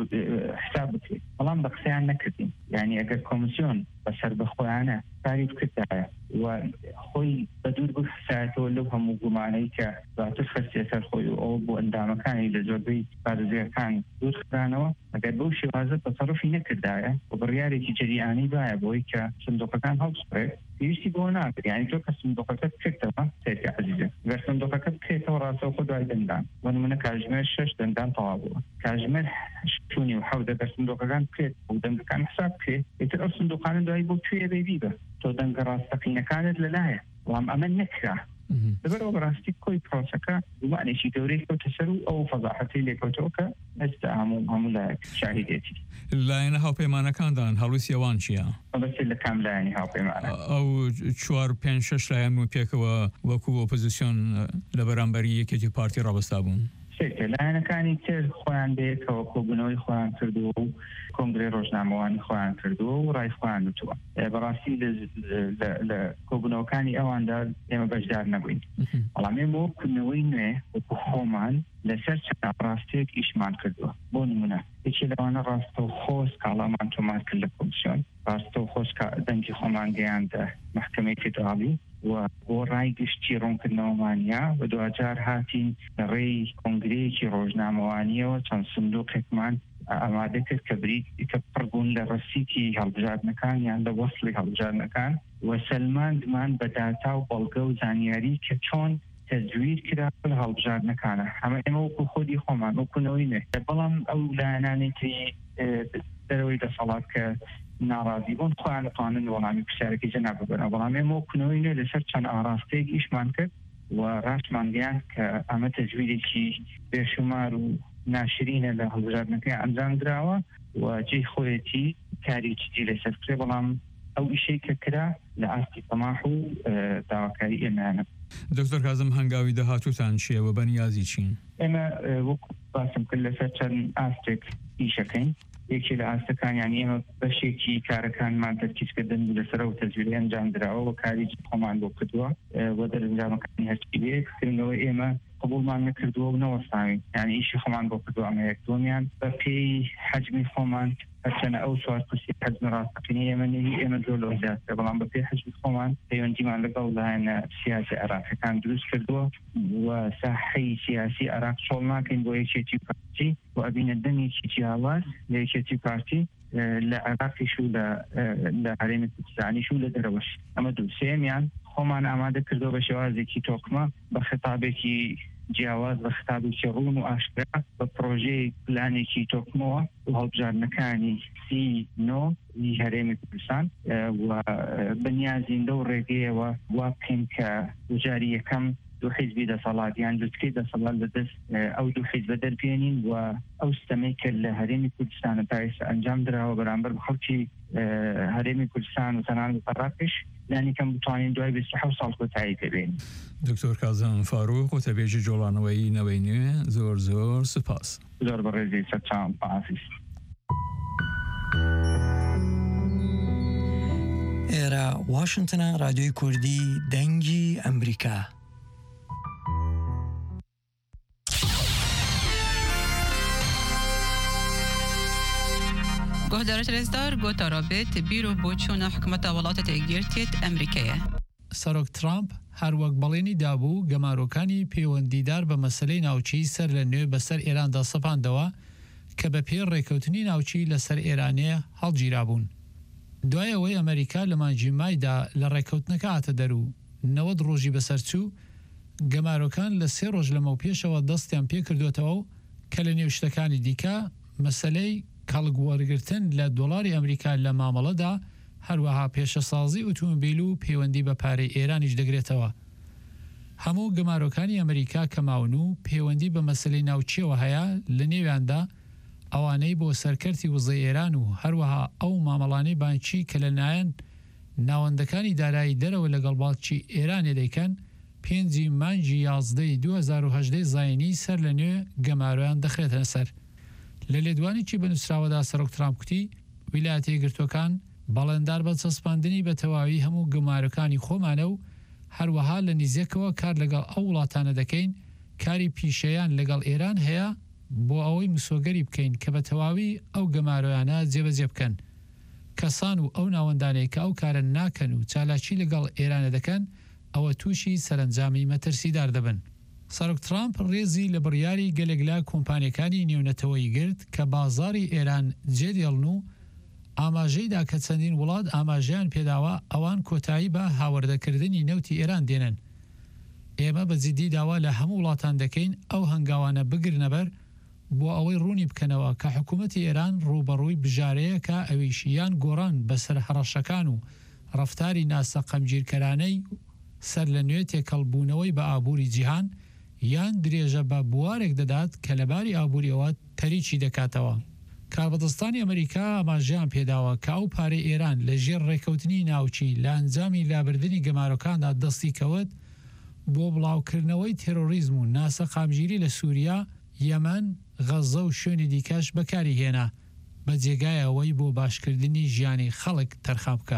حساب بکرێت بەڵام بە قسەیان نەکردین یعنی ئەگەر کۆمیسیۆن بەسەر بەخۆیانە کاری بکردایە و خۆی بە دوور بخسایەتەوە لەو هەموو گومانەی کە باتر خەستێ سەر خۆی و ئەو بۆ ئەندامەکانی لە زۆربەی پارێزگاکان دوور خرانەوە ئەگەر بەو شێوازە تەسەڕوفی نەکردایە و بڕیارێکی جەریانی وایە بۆی کە سندوقەکان هەڵبژێڕێت پێویستی بۆ ناکرد یعنی تۆ کە سندوقەکەت بکردەوە سێتی عەزیزە ئەگەر سندوقەکەت بکرێتەوە ڕاستەوخۆ دوای دەنگدان بۆ نمونە کاتژمێر شەش دەنگدان تەواو بووە کاتژمێر هەشتونی و حەوت ئەگەر سندوقەکان بکرێت و دەنگەکان حساب بکرێت ئیتر ئەو سندوقانە دوای بۆ کوێ بێبیبە تۆ دەنگە ڕاستەقینەکانت لەلایە بەڵام ئەمە نەکرا لەبەرەوە بەڕاستی کۆی پرۆسەکە گومانێکی گەورەی کەوتە سەر و ئەو فەزاحەتی لێکەوتەوە کە ئێستا هەموو هەموو لایەک شاهیدێتی. لایەنە هاوپەیمانەکاندان هەڵویستی ئەوان چییە؟ بەس لە کام لایەنی هاوپەیمانە ئەو چوار پێنج شەش لایەن و پێکەوە وەکو ئۆپۆزیسیۆن لە بەرامبەری یەکێتی پارتی ڕابەستا بوون. لایەنەکانی تر خۆیان بێتەوە کۆبوونەوەی خۆیان کردووە و کۆنگرێ ڕۆژنامەوانی خۆیان کردووە و ڕای خۆیان وتووە بەڕاستی لە کۆبوونەوەکانی ئەواندا ئێمە بەشدار نەبووین بەڵام ئێمە وەکوونەوەی نوێ وەکو خۆمان لەسەر چەند ڕاستەیەک ئیشمان کردووە بۆ نمونە یەکێ لەوانە ڕاستە و خۆز کاڵامان تۆمار کرد لە کۆمیسیۆن ڕاستە و خۆز دەنگی خۆمان گەیاندە محکەمەی فیدراڵی و بۆ ڕای گشتی ڕوونکردنەوەمانیا و دوجار هاتین لە ڕێی کۆنگرەیەکی ڕۆژنامەوانیەوە چەند سندوقێکمان ئامادە کرد کە بریت کە پڕبوون لە ڕەسیتی هەڵبژاردنەکان یان لە وەسڵی هەڵبژاردنەکان و سەلماندمان بە داتا و بەڵگە و زانیاری کە چۆن تەجوید کرا لە هەڵبژاردنەکانە ئەمە ئێمە وەکو خۆدی خۆمان وەکوونەوەی نوێ بەڵام ئەو لایەنانی تری دەرەوەی دەسەڵات کە ناڕازی بوون خۆیان دەتوانن وەڵامی پرسیارەکەی جەناب ببەنەوە بەڵام ئێمە وەکوونەوەی نوێ لەسەر چەند ئاراستەیەک ئیشمان کرد و ڕاستمان گەیاند کە ئەمە تەجویدێکی بێشومار و ناشرینە لە هەڵبژاردنەکەی ئەنجام دراوە و جێی خۆیەتی کارێکی لەسەر کرێ بەڵام ئەو ئیشەی کە کرا لأستی طماح و داواکاری ئێمانە. دکتۆر کازم هەنگاوی داهاتووتان چیەوە بەنیازی چین؟ ئێمە وەکو باسم کرد لەسەر چەند ئاستێک ئیشەکەین. یەکی لە ئاستەکان یانی ئێمە بەشێکی کارەکانمان تەرکیزکردن لەسەر و تەجویری ئەنجام درراوە و کاریی خۆمان بۆ کردووە وە دەرەنجامەکانی هەرچی بێکردنەوە ئێمە قبولمان نەکردووە و نەوەستاوین یانی ئیشی خۆمان بۆ کردووە ئەمە یەک دۆمیان بە پێی حەجمی خۆمان هەرچەنە ئەو چوار پرسی حەجم ڕاستەقینی ئێمە نەوی ئێمە زۆر لەوە زیاترە بەڵام بە پێی حەجمی خۆمان پەیوەندیمان لەگەڵ لایەنە سیاسی عێراقیەکان دروست کردووە و ساحەی سیاسی عێراق چۆڵ ناکەین بۆ یەکێتی پارتی و ئەبینە دەمێکی جیاواز لە یەکێتی پارتی لە عێراقیش و لە هەرێمی کوردستانیش و لە دەرەوەش ئەمە دوو سێمیان خۆمان ئامادە کردەوە بە شێوازێکی تۆکمە بە خطابێکی جیاواز بە خطابێکی ڕوون و ئاشکرا بە پرۆژەی پلانێکی تۆکمەوە و هەڵبژاردنەکانی سی نۆ هەرێمی کوردستان و بەنیازین لەو ڕێگەیەوە وا بکەین کە وجاری یەکەم دوو حیزبی دەسەڵاتیان دوتکەی دەسەڵات لەدەست ئەو دوو حیزب دەربێنین و ئەو ستەمەی کە لە هەرێمی کوردستانە تا ئێستا ئەنجام دراوە بەرامبەر بە خەڵکی هەرێمی کوردستان و تەنانەت عێراقیش لانی کەم بتوانین دوای بیست و حەوت ساڵ کۆتایی پێبێنین. دکتۆر کازم فاروق وتەبێژی جۆڵانەوەی نەوەی نوێ زۆر زۆر سوپاس. زۆر بەڕێزی سەرچاوم پاسیس. ئێرە واشنگتنە رادیۆی کوردی دەنگی ئەمریکا. گهدارت رزدار گوتا رابط بیرو بوچون حکومت ولات تگیرتیت امریکیه. سەرۆک ترامپ هەروەک بەڵێنی دابوو گەمارۆکانی پەیوەندیدار بە مەسلەی ناوچی سەر لە نوێ بەسەر ئێراندا سەپاندەوە کە بە پێ ڕێکەوتنی ناوچی لەسەر ئێرانەیە هەڵگیرابوون. دوای ئەوەی ئەمریکا لە مانگی مایدا لە ڕێکەوتنەکە هاتە دەرو نەوەد ڕۆژی بەسەرچوو گەمارۆکان لە سێ ڕۆژ لەمەو پێشەوە دەستیان پێ کردوێتەوە و کە لە نێو شتەکانی دیکە مەسلەی کەڵگوەرگرتن لە دۆڵاری ئەمریکا لە مامەڵەدا هەروەها پێشەسازی ئۆتۆمۆبیل و پەیوەندی بە پارەی ئێرانیش دەگرێتەوە. هەموو گەمارۆکانی ئەمریکا کەماون و پەیوەندی بە مەسلەی ناوچیەوە هەیە لە نێویاندا ئەوانەی بۆ سەرکەرتی وزەی ئێران و هەروەها ئەو مامەڵانەی بانکی کە لەلایەن ناوەندەکانی دارایی دەرەوە لەگەڵ باڵکی ئێرانێ دەیکەن پێنجی مانگی یازدەی دوو هەزار و هەژدە زاینی سەر لە نوێ گەمارۆیان دەخرێتە سەر. لە لێدوانێکی بنووسراوەدا سەرۆک ترامپ کوتی ویلایەتە یەکگرتووەکان باڵندار بە چەسپاندنی بە تەواوی هەموو گەمارەکانی خۆمانە و هەروەها لە نزیکەوە کار لەگەڵ ئەو وڵاتانە دەکەین کاری پیشەیان لەگەڵ ئێران هەیە بۆ ئەوەی مسۆگەری بکەین کە بە تەواوی ئەو گەمارۆیانە جێبەجێ بکەن. کەسان و ئەو ناوەندانەی کە ئەو کارە ناکەن و چالاکی لەگەڵ ئێرانە دەکەن ئەوە تووشی سەرنجامی مەترسیدار دەبن. سەرۆک ترامپ ڕێزی لە بڕیاری گەلێک لە کۆمپانیەکانی نێونەتەوەی گرت کە بازاری ئێران جێدێڵن و ئاماژەیدا کە چەندین وڵات ئاماژیان پێداوە ئەوان کۆتایی بە هاوردەکردنی نەوتی ئێران دێنن. ئێمە بە جددی داوا لە هەموو وڵاتان دەکەین ئەو هەنگاوانە بگرنەبەر بۆ ئەوەی ڕوونی بکەنەوە کە حکوومەتی ئێران ڕوبەڕووی بژارەیە کە ئەویشیان گۆڕان بەسەر هەڕەشەکان و ڕەفتاری ناسە قەمگیرکەرانەی سەر لە نوێ تێکەڵبوونەوەی بە ئابووری جیهان یان درێژە بە بوارێک دەدات کە لەباری ئابووریەوە تەریکی دەکاتەوە. کاربەدەستانی ئەمریکا ئاماژیان پێداوە کە ئەو پارەی ئێران لە ژێر ڕێکەوتنی ناوچی لە ئەنجامی لابردنی گەمارۆکاندا دەستی کەوت بۆ بڵاوکردنەوەی تێرۆریزم و ناسە قامگیری لە سووریا، یەمەن، غەزە و شوێنی دیکەش بەکاری هێنا بە جێگایەوەی بۆ باشکردنی ژیانی خەڵک تەرخان بکە.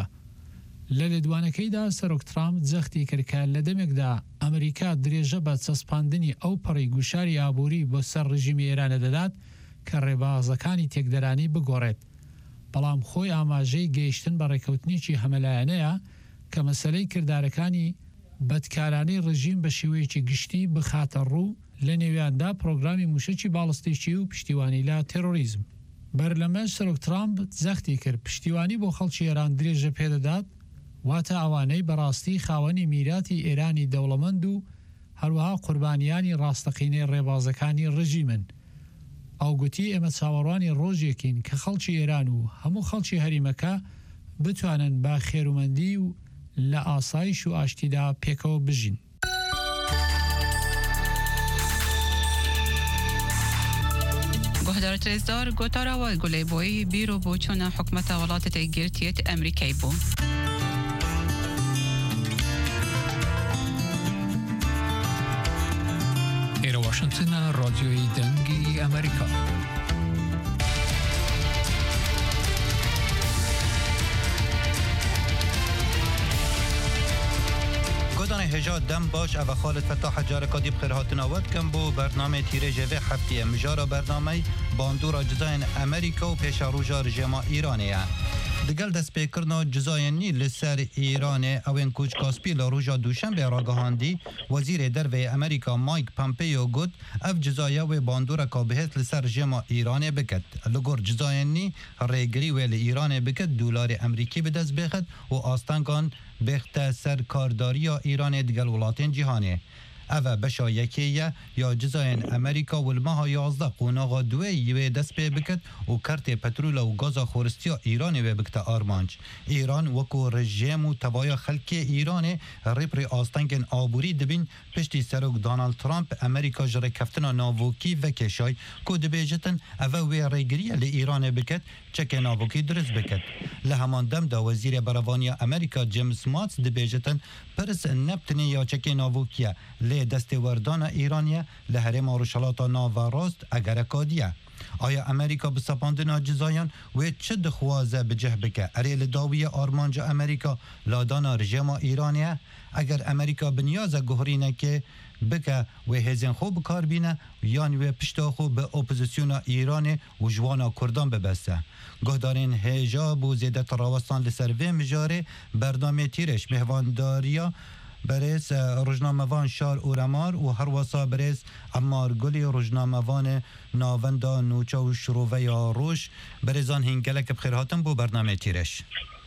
لە لێدوانەکەیدا سەرۆک ترامپ جەختی کردکە لە دەمێکدا ئەمریکا درێژە بە چەسپاندنی ئەو پەڕی گوشاری ئابووری بۆ سەر ڕژیمی ئێرانە دەدات کە ڕێبازەکانی تێکدەرانی بگۆڕێت. بەڵام خۆی ئاماژەی گەیشتن بە ڕێکەوتنیی هەمەلایەنەیە کە مەسەلەی کردارەکانی بەدکارانەی ڕژیم بە شێوەیەکی گشتی بخاتە ڕوو لە نێویاندا پرۆگرامی موشەکی باڵستێکی و پشتیوانی لە تێرۆریزم. بەرلەمە سەرۆک ترامپ جەختی کرد پشتیوانی بۆ خەڵکی ئێران درێژە پێدەدات واتە ئەوانەی بەڕاستی خاوەنی میراتی ئێرانی دەوڵەمەند و هەروەها قوربانیانی ڕاستەقینەی ڕێبازەکانی ڕژیمن. ئەو گوتی ئێمە چاوەڕوانی ڕۆژێکین کە خەڵکی ئێران و هەموو خەڵکی هەریمەکە بتوانن با خێرومەندی و لە ئاسایش و ئاشتیدا پێکەوە بژین. گهدارت رزدار گوتارا و گلی بوی بیرو بوچون حکمت ولات تگیرتیت امریکای بو. واشنطن رادیوی دنگی امریکا. گودان هجا دم باش او خالد فتاح جارکادی بخیر هاتن آورد کم بو برنامه تیره جوه هفته مجارا برنامه باندورا جزاین امریکا و پیشا روژا رژیما ایرانیه. دگل دست پیکرنا جزاینی لسر ایران اوین کوچ کاسپی لروژا دوشنبه راگهاندی وزیر دروی امریکا مایک پامپیو گوت اف جزایا و باندورا کابهت لسر رژیما ایران بکد. لگور جزاینی ریگری ویل ایران بکد دلار امریکی به دست بخد و آستانگان بخت سر کارداری ایران دگل ولاتین جهانه. اوه بشا یکیه یا جزاین امریکا و الماها یازده قوناغا دوی یوی دست پی بکد و کرت پترول و گازا خورستیا ایران وی بکت آرمانج. ایران وکو رژیم و توایا خلک ایران ریپری آستنگن آبوری دبین پشتی سروک دانالد ترامپ امریکا جره کفتنا ناووکی و کشای که دبیجتن اوه وی ریگریه لی ایران بکد چک ناووکی درست بکد. لهمان دم دا وزیر بروانیا امریکا جیمز ماتس دبیجتن پرس نبتنی یا چک ناووکیه لی دست وردان ایرانیه لحرم آروشالاتا ناو راست اگر کادیه. آیا امریکا به سپاندن جزایان و چه دخوازه بجه بکه اریل داوی آرمانج امریکا لادان رژیم ایرانیه؟ اگر امریکا بنیازه گهرینه که بکه و هزین خوب کار بینه یعنی و پشتا خوب به اپوزیسیون ایران و جوانا کردان ببسته. گهدارین هجاب و زیده تراوستان لسروه مجاره برنامه تیرش مهوانداریا برس روزنامه‌وان شار اورمار و هر وسا برس امار گلی روزنامه‌وان ناوندا نوچا و شروع یا روش برزان هنگلک بخیر هاتم بو برنامه تیرش.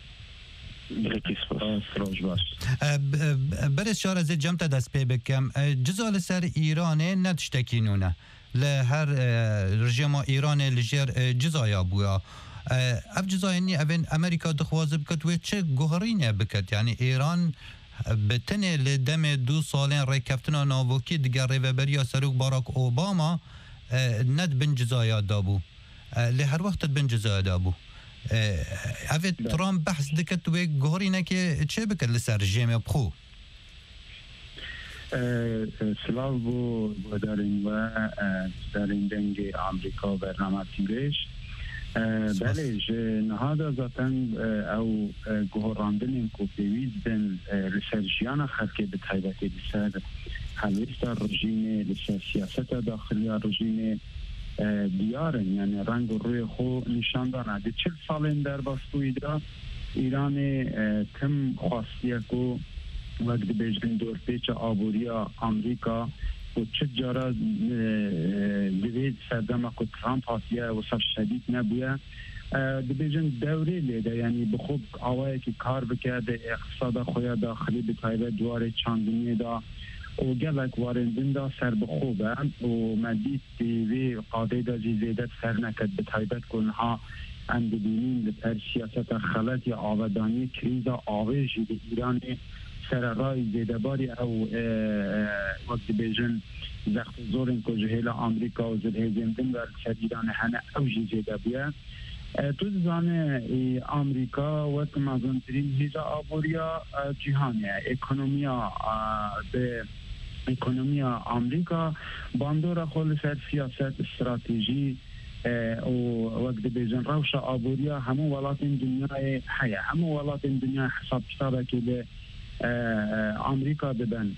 برس شار از جمت دست پی بکم جزال سر ایرانه ندشتکینونه لهر رژیم ایران لجر جزایا بویا اف جزاینی اوین امریکا دخوازه بکت و چه گوهرینه بکت یعنی ایران بتنه لدم دو سالین ریکفتنا ناوکی دیگر ریوبریا سروک باراک اوباما ند بن جزایا دابو لهر وقت بن جزایا دابو اوه ترامپ بحث دکت و گوهرینه که چه بکت لسر رژیم بخو سلاو بو دارین و دارین دنگ امریکا برنامه تیرش بله نهادا ذاتن او گوهراندن کو پیویزدن لسرجیان خلقی به تایبتی لسر حلویست رژیم لسر سیاست داخلی رژیم دیارن یعنی رنگ و روی خو نشان دانه دی چل سالین در باستوی دا ایران کم خواستیه کو وقت بیجن دور پیچ آبوریا امریکا و چه جارا دوید سردم که ترامپ هاتیه و صف شدید نبویه دبیجن دوری لیده یعنی بخوب آوائه که کار بکرده اقتصاد خویا داخلی بتایبه دواره چاندنی دا و گلک واردن دا سر بخوبه و مدید دیوی قاده دا زیزیدت سر نکد بتایبت کنها اندبینین لپر سیاست خلط یا آودانی کریز آویجی به ایران سر رای زیدباری او وقت بیجن زخت زورن که جهیل امریکا و زلهزیندن و سر ایران هنه اوجی زیده بیه تو زانه امریکا وقت مازنترین هیجا آبوریا جهانیه اکنومیا به اکنومیا امریکا باندورا خول سر سیاست استراتیجی و وقت بیجن روش آبوریا همو ولات دنیای حیا همو ولات دنیای حساب کتابه که به امریکا دبن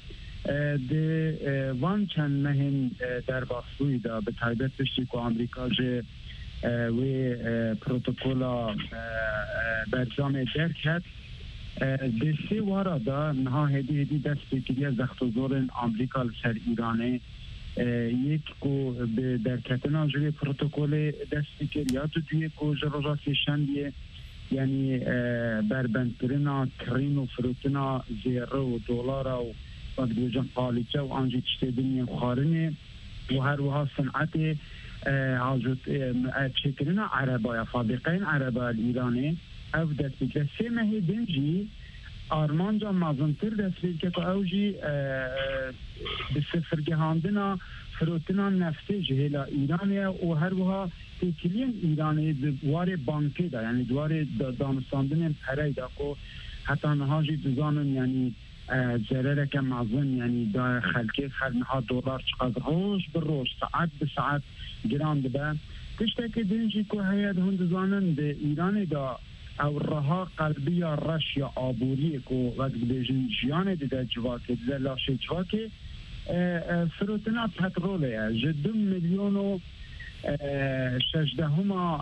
ده وان چند مهم در باستوی دا به تایبت پشتی که امریکا جه و پروتوکولا برزام درک هد ده سی وارا دا نها هدی هدی دست بکریه زخت و زورن امریکا لسر ایرانه یک کو به درکتنا جوی پروتوکول دست بکریه تو دوی کو جروجا سیشندیه یعنی بربندکرنا کرین و فروتنا زیره و دولارا و وقت بیجن قالیچه و آنجی تشتی دنیا خارنه و هر وها صنعت حاجت چکرنا عربا فابقین عربا ایرانی او دست بکره سه مهی دنجی آرمانجا مازنتر دست بکره اوجی به سفرگهاندنا فروتنا نفتی جهیلا ایرانیه و هر وها تکلین ایرانی دوار بانکی دا یعنی دوار دانستاندن پره دا که حتی نهاجی دوزانن یعنی ضرر که معظم یعنی دا خلکی خلنها دلار چقدر روش بر روش ساعت به ساعت گران بده تشته که دینجی که هید هند زانن ده ایران دا او رها قلبی یا رش یا آبوری که وقت بیجن جیان دیده جواکه دیده لاشه جواکه فروتنا پتروله جدو میلیون و شجده هما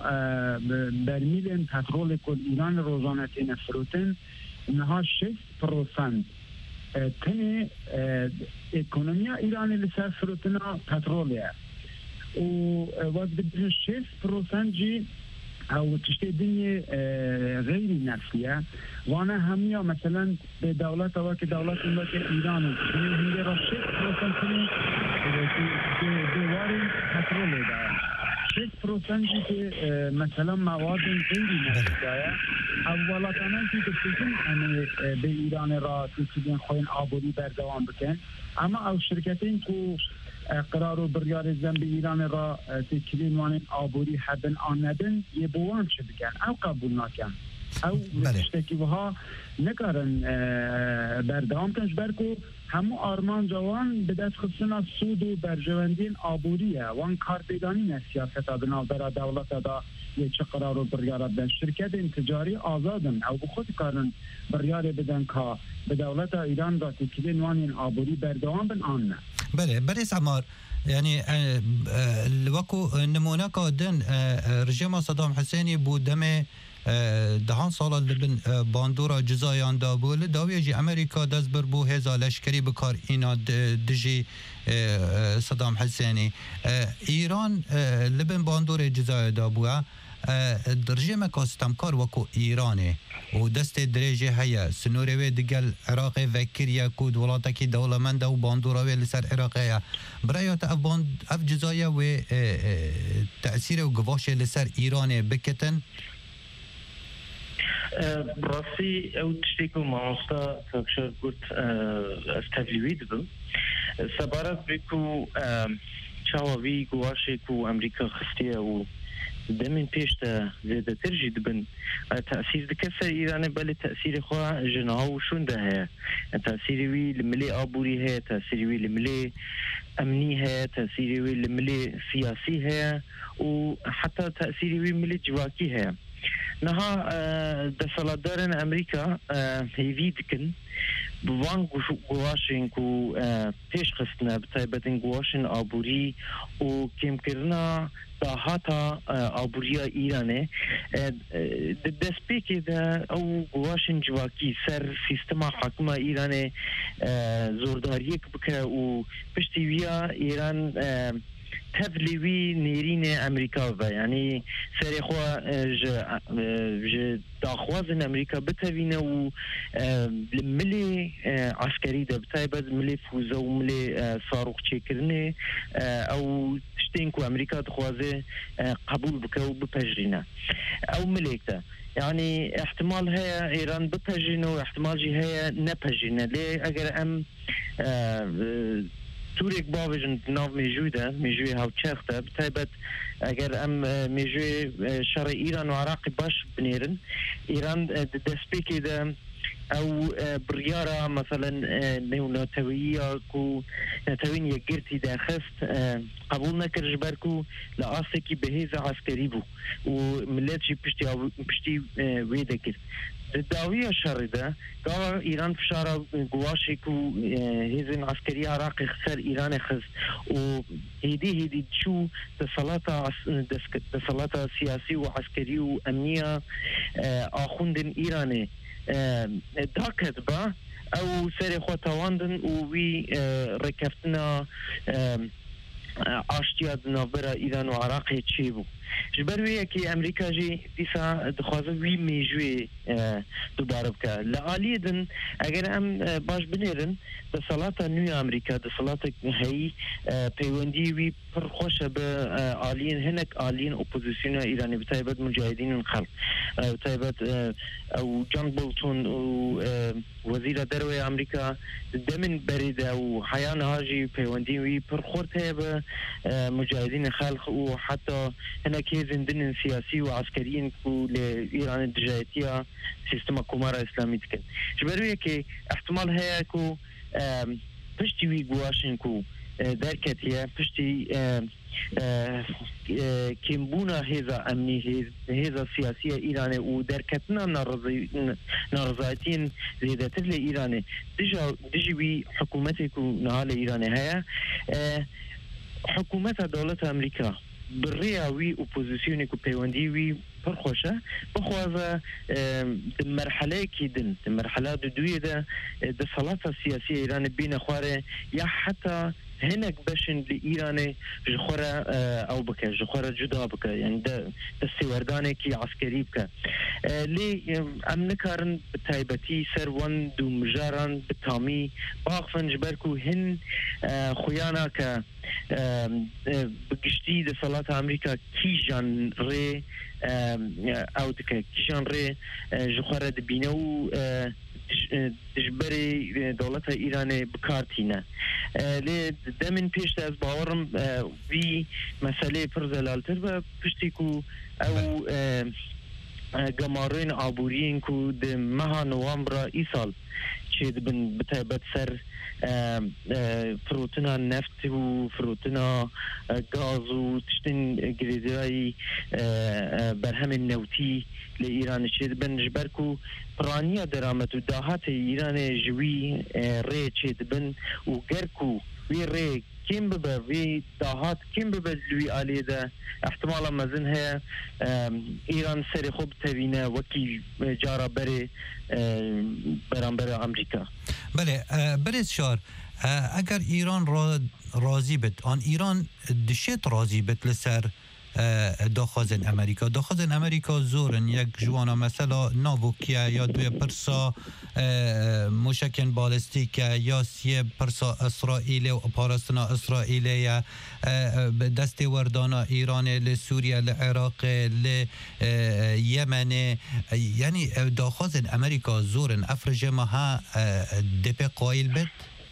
برمیل پترول کل ایران روزانه تین فروتن نها شست پروسنت تنه اکونومیا ایران لسر فروتنا پتروله و وقت بیجن شست پروسنت جی او تشتي دنيا غير نفسية وانا همية مثلا بدولات واك دولات واك ايران هي رشيد بروسنتين دواري بترول ده شيء بروسنتي مثلا مواد غير نفسية اولا كمان في تفكير ان بايران را تسيبين خوين آبودی بردوام بكن اما او شركتين كو قرار و بریار زنبی ایران را تکلین وانین آبوری حدن آندن یه بوان چه بکن او قبول نکن او مشتکی وها نکارن بردام کنش برکو همو آرمان جوان به دست خصوصا سود و برجواندین آبوریه وان کار پیدانی نه سیاست بنا برا دولت دا یه چه قرار و بریار بدن شرکت تجاری آزادن او بخود کارن بریار بدن که به دولت ایران را تکلین وانین آبوری بردام بن آن نه بله بريس عمار يعني الوكو نمونا كادن رجيم صدام حسيني بو دمي دهان سال لبن باندورا جزایان دا بول داوی جی امریکا دست بر بو هزا لشکری بکار اینا دجی صدام حسینی ایران لبن باندور جزای دا بوه درجه مکاستم کار وکو ایرانه و دست درجه هیا سنوروی دگل عراق وکریه کود ولاتا کی دولمنده و باندوراوی لسر عراقیه برایات اف, باند اف جزایه و تأثیر و گواش لسر ایرانه بکتن براسي او تشتيكو مانستا تاكشر قلت استفلويد بو سبارت بكو شاوي قواشي كو امريكا خستيه و دمن بيشتا زيادة ترجي دبن تأثير دكسر إيران بالي تأثير خوا جناه وشون ده هي تأثير وي لملي آبوري هي تأثير وي لملي أمني هي تأثير وي لملي سياسي هي وحتى تأثير وي ملي جواكي هي نها دسالدارن أمريكا هيفيدكن بوان گواشن کو پیش خستنا بتایبتن گواشن آبوری و کم کرنا داهاتا آبوریا ایرانه دست پیکی ده او گواشن جواکی سر سیستما حکومه ایرانه زورداریک بکه و پشتی ویا ایران تبلیوی نيرين امريكا و يعني سري خوا ج داخوازن امريكا بتوينه و ملي عسكري ده بتايبز ملي فوزه و ملي صاروخ چيكرنه او تشتينكو امريكا دخوازه قبول بكو بپجرينه او مليكته يعني احتمال هي ايران بپجرينه و احتمال جي هي نپجرينه ليه اگر ام توريك بابجن ناف ميجوده ميجوي هاو تشخته بتايبت اگر ام ميجوي شرع ايران وعراق باش بنيرن ايران دسبيكي ده او بريارة مثلا ناتوية كو ناتوين يقرتي دا خست قبول نكر جباركو لآسكي بهيزة عسكري بو وملاتشي بشتي بشتي ويدا كر الدعوية الشر ده قال إيران فشارة قواشي كو هيزن عسكري عراقي خسر إيران خس وهيدي هيدي تشو دسالات دسالات سياسي وعسكري وأمنية آخوندن إيراني داكت با او سري خو تواندن و وی ركفتنا اشتياد نابرا ايران و عراق تشيبو جبروي كي امريكا جي ديسا دخوازه وي ميجوي دوباره بك لاليدن اگر ام باش بنيرن دسالات نيو امريكا دسالات هي بيوندي وي پر خوش به آلين هنك آلين اوبوزيسيون ايراني بتايبت مجاهدين الخلق بتايبت او جان بولتون و وزير دروي امريكا دمن بريده و حيان هاجي بيوندي وي پر خورته به مجاهدين خلق وحتى هناك زندن سياسي وعسكريين كو لإيران الدجايتية سيستم كومارا إسلامي تكن جبروية كي احتمال هيا كو پشتی وی گواشن کو درکتیه پشتی کمبونا هزا امنی هزا سیاسی ایران و درکتنا نارضایتین زیادتر ل ایران دجا دجی وی حکومتی کو نهال ایران هيا حکومت دولت امریکا بالرياوي اوبوزيسيوني كو بيوندي وي برخوشه بخوازه مرحله كيدن مرحله دويه ده ده صلاه السياسيه ايران بين خواره يا حتى هناك باشن لإيران جخورة أو بكا جخورة جدا بكا يعني ده السورداني كي عسكري بكا لي أم نكارن بتايبتي سروان دو مجارن بتامي باقفن جبركو هن خويانا ك بقشتي ده صلاة أمريكا كي جان ري أو دكا كي جان ري جخورة دبينو دجبري دولتها إيران بكارتينا لي دمن پیش از باورم وی مسئله پرزلالتر و پشتیکو او گمارین عبورین کو د ماه نوامبر ای سال چه دبن بتابت سر فروتنا نفت و فروتنا گاز و تشتن گریزای برهم نوتی لإيران چه دبن جبرکو پرانیا درامت و داهات ایران جوی ری چه دبن و گرکو وی ری كم ببا في داهات كم ببا لوي آلي ده احتمالا مزن هي ايران سري خوب تبينه وكي جارا بري بران بري امريكا بله بريز شار اگر ایران را راضی بد آن ایران دشت راضی بد لسر داخازن امریکا داخازن امریکا زورن یک جوانا مثلا ناوکیا یا دوی پرسا موشکن بالستیک یا سی پرسا اسرائیل و پارستنا اسرائیل یا دست وردانا ایران لسوریا لعراق لیمن یعنی داخازن امریکا زورن افرج ماها دپ قایل بد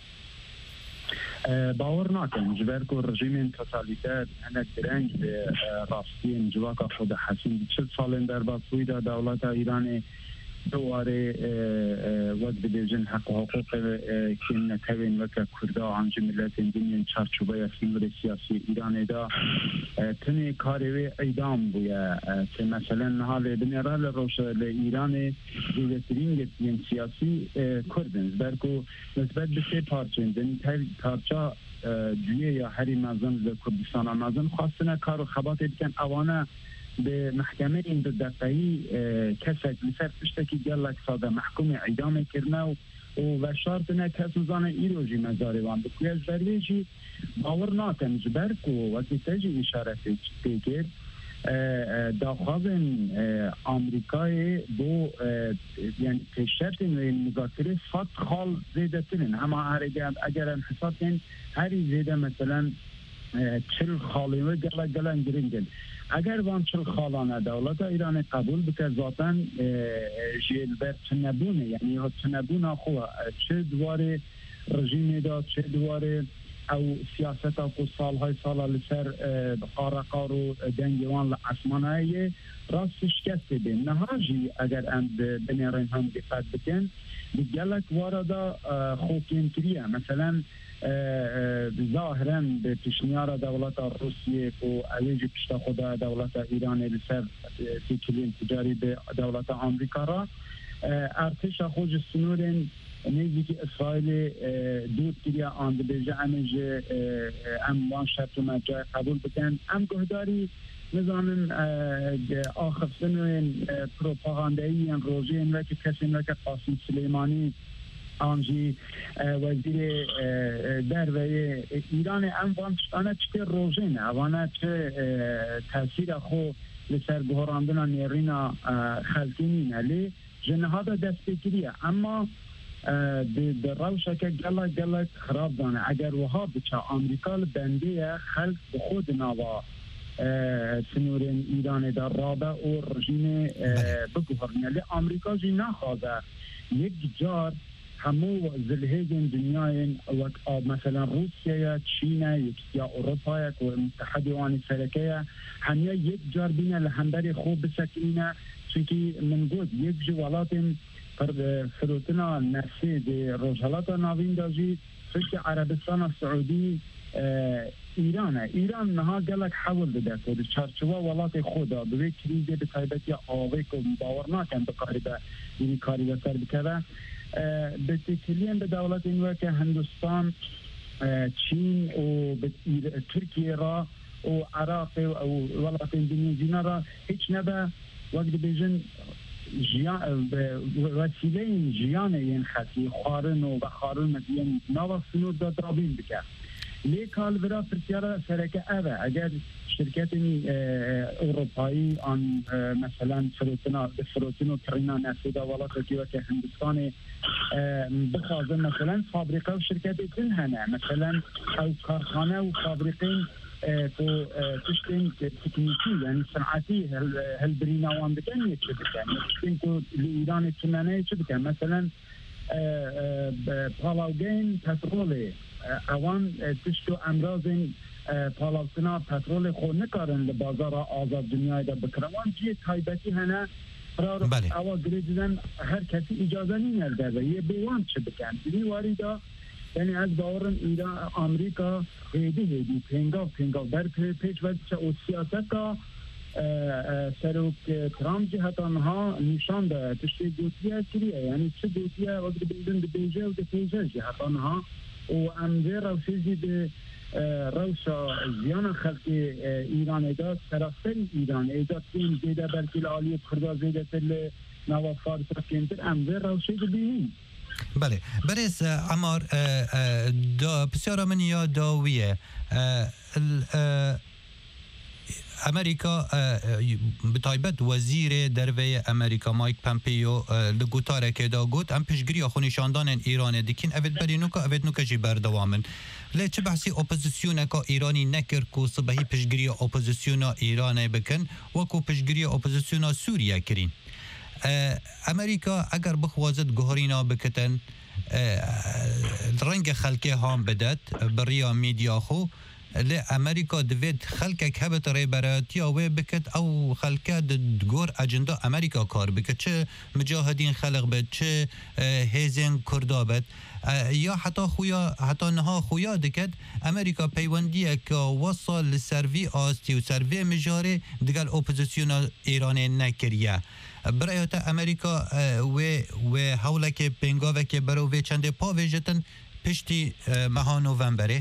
باور ناکن جبر کو رژیم توتالیتر انا درنگ به راستین جواکا خود حسین چه سالن در باسوی دا دولت ایران دواره وقت بدیجن حق حقوق که نتوین وکا کردا عنج ملت دنیا چارچوبه سیمور سیاسی ایران دا تنی کاروی ایدام بویا که مثلا حال بنیرال روش ایران دیگترین گفتین سیاسی کردن برکو نسبت به سه پارچین دنی پارچا دویه یا هری مزن کردستان مزن خواستنه کار و خبات بکن اوانه به محکمه این دو دقیقی کسک لسر پشتکی گلک ساده محکوم اعدام کرنه و و شرط نه کس زانه ایروژی مزاره وان بکوی از درویجی باور ناکن جبر کو وقتی تجی اشاره تیگر داخوازن آمریکای بو یعنی پیشرت مذاکره صد خال زیده ترین اما اگر انحساب کن هری زیده مثلا چل خالی و گلک گلک گرینگن اگر وان چل خالانه دولت ایران قبول بکه ذاتاً جیلبرت نبونه یعنی نبونه خواه چه دواره رژیم دا چه دواره او سیاست او سالهای سالا لسر قارقار و دنگوان لعثمانه راست شکست بین نهاجی اگر اند بنیرین هم دقت بکن بگلک وارده خوکین کریه مثلا ظاهرا به پیشنیار دولت روسیه و علیج پیشتا خود دولت ایران لسر سیکلین تجاری به دولت آمریکا را ارتش خود سنورن نیزی که اسرائیل دود کریه آنده بیجه امج اموان شرط و مجای قبول بکن ام گهداری نظام آخر سنوین پروپاگاندهی روژین و که کسی که قاسم سلیمانی آنجی وزیر دروی ایران ام وانشتانه چه روژین اوانه چه تاثیر خو لسر بحراندنا نیرینا خلقینین علی جنها دا دست بگیریه اما به روشه که گلک گلک خراب دانه اگر وها بچه آمریکا بنده خلق به خود نوا سنورین ایران در رابه و رژیم بگوهرنه علی آمریکا جی نخواده یک جار همو زلهيجن دنياين وقت مثلا روسيا تشينا يا اوروبا والمتحده واني سركيه هميا يك جاربينا لهمبري خوب بسكينه چونكي من قد يك جوالات فروتنا نفسي دي رجالات ناوين داجي فكر عربستان السعودي ایران ایران نها گلک حول بده که چارچوبه ولات خدا به کریزه به تایبتی آوه که باور نکن به کاری به اینی کاری به سر بکره به تکلیم به دولت این وقت هندوستان چین و ترکیه را و عراق و ولات اندونزیا را هیچ نبه وقت بیجن وسیله جیان این خطی خارن و خارن مدین نوا سنور دا درابین بکر لیک حال برا پرسیارا سرکه اوه اگر شرکت اروپایی آن مثلا فروتنا فروتن و ترینا نسیده والا که که هندوستان بخوازه مثلا فابریکه و شرکت دن هنه مثلا او کارخانه و فابریکین تو تشتين تكنيكي يعني صنعتي هل برينا وان بكن يتشبك يعني تشتين تو لإيران التمانية يتشبك مثلا بالاوغين بترولي اوان تشتو امراضين بالاوسنا بترول خو نکارن لبازار آزاد دنیای دا بکروان جی تایبتی هنه قرار اوا گریدن هر کسی اجازه نی نرده یه بیوان چه بکن بینی واری دا یعنی از باورن ایران امریکا هیدی هیدی پنگاو پنگاو در پیش وقت چه او سیاست کا سروک ترامپ جهت آنها نشان ده تشتی دوتیه کریه یعنی چه دوتیه وقت بیدن بیجه و دیجه جهت آنها و امده روشیزی به روشا زیان خلق ایران ایداد سراسر ایران ایداد این زیده برکل آلی کرده زیده تل نواف فارسا کنتر امده روشیزی بینیم بله برس عمار دا بسیار من یا داویه امریکا بتایبت وزیر دروی امریکا مایک پمپیو لگوتاره که دا گوت ام پشگری آخو نشاندان ایران دیکین اوید بری نوکا اوید نوکا جی بردوامن لی چه بحثی اپوزیسیون که ایرانی نکر که صبحی پشگری اپوزیسیون ایران بکن وکو پشگری اپوزیسیون سوریه کرین امریکا اگر بخوازد گوهرینا بکتن رنگ خلکه هم بدد بریا میدیا خو لی امریکا دوید خلکک هبت ریبراتی آوه بکت او خلکه دگور اجندا امریکا کار بکت چه مجاهدین خلق بد چه هیزن کردا بد یا حتی خویا حتی نها خویا دکت امریکا پیوندیه که وصل لسروی آستی و سروی مجاره دگل اپوزیسیون ایرانی نکریه برایت امریکا و و حولک پنگاوه که برو و چند پا ویجتن پشتی ماه نوامبره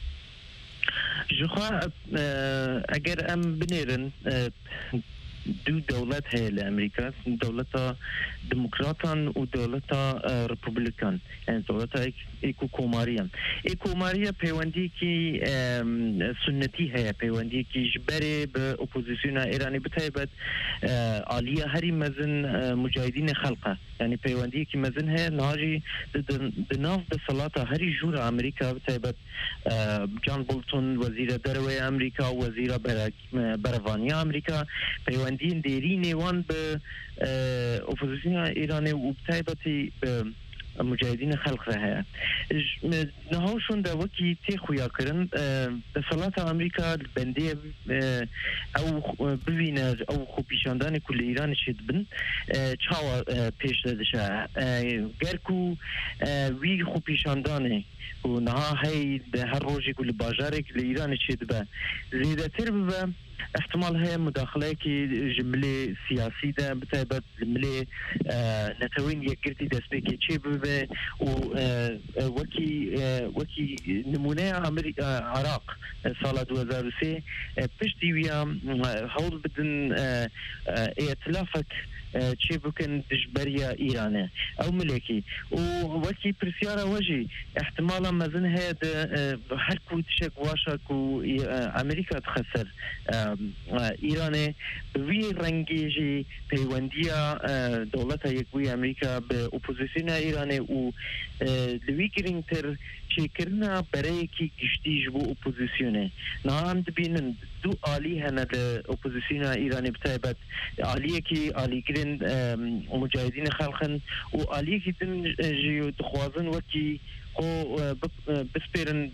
جخوا اگر ام بنیرن دو دولت هي لأمريكا دولتا ديمقراطان و دولتا ريبوبليكان يعني دولتا ايكو كوماريا ايكو ماريا بيواندي كي سنتي هي بيواندي كي جبري بأوبوزيسيون ايراني بتايبت آلية هري مزن مجاهدين خلقه يعني بيواندي كي مزن هي ناجي دناف بصلاة هري جورة امريكا بتايبت جان بولتون وزير دروي امريكا وزير برفانيا امريكا بيواندي دين ديريني وان ب اوبوزيسيون ايراني وبتايبتي مجاهدين خلق رها نهاوشون دا وكي تي خويا كرن بصلاة امريكا البندية او بوينر او خوبيشاندان كل ايران شد بن چاوا پیش دادشا گركو وي خوبيشانداني و نها هاي هر روجي كل باجارك لإيران شد با زيادة تر ببا احتمال هي مداخله كي جمله سياسي ده بتاعت جمله نتوين يقرتي دسبيكي شيء ببا و وكي وكي نمونه امريكا عراق سال دو هزار و سه پشتی ويا هول بدن ائتلافك چه بکن دجبریا ایرانه او ملکی و وکی پرسیارا وجی احتمالا مزن هید هر کو تشک واشا کو امریکا تخسر ایرانه بوی رنگی جی پیوندیا دولتا یکوی امریکا به اپوزیسیون ایرانه و لوی گرینگ تر چکرنا برای کی گشتیج بو اپوزیسیونه نه هم دبینن دو عالی هنه ده اپوزیسیون ایرانی بتایبت عالیه کی عالی گرین مجاهدین خلقن و عالیه کی دن جیو دخوازن وکی او بسپرن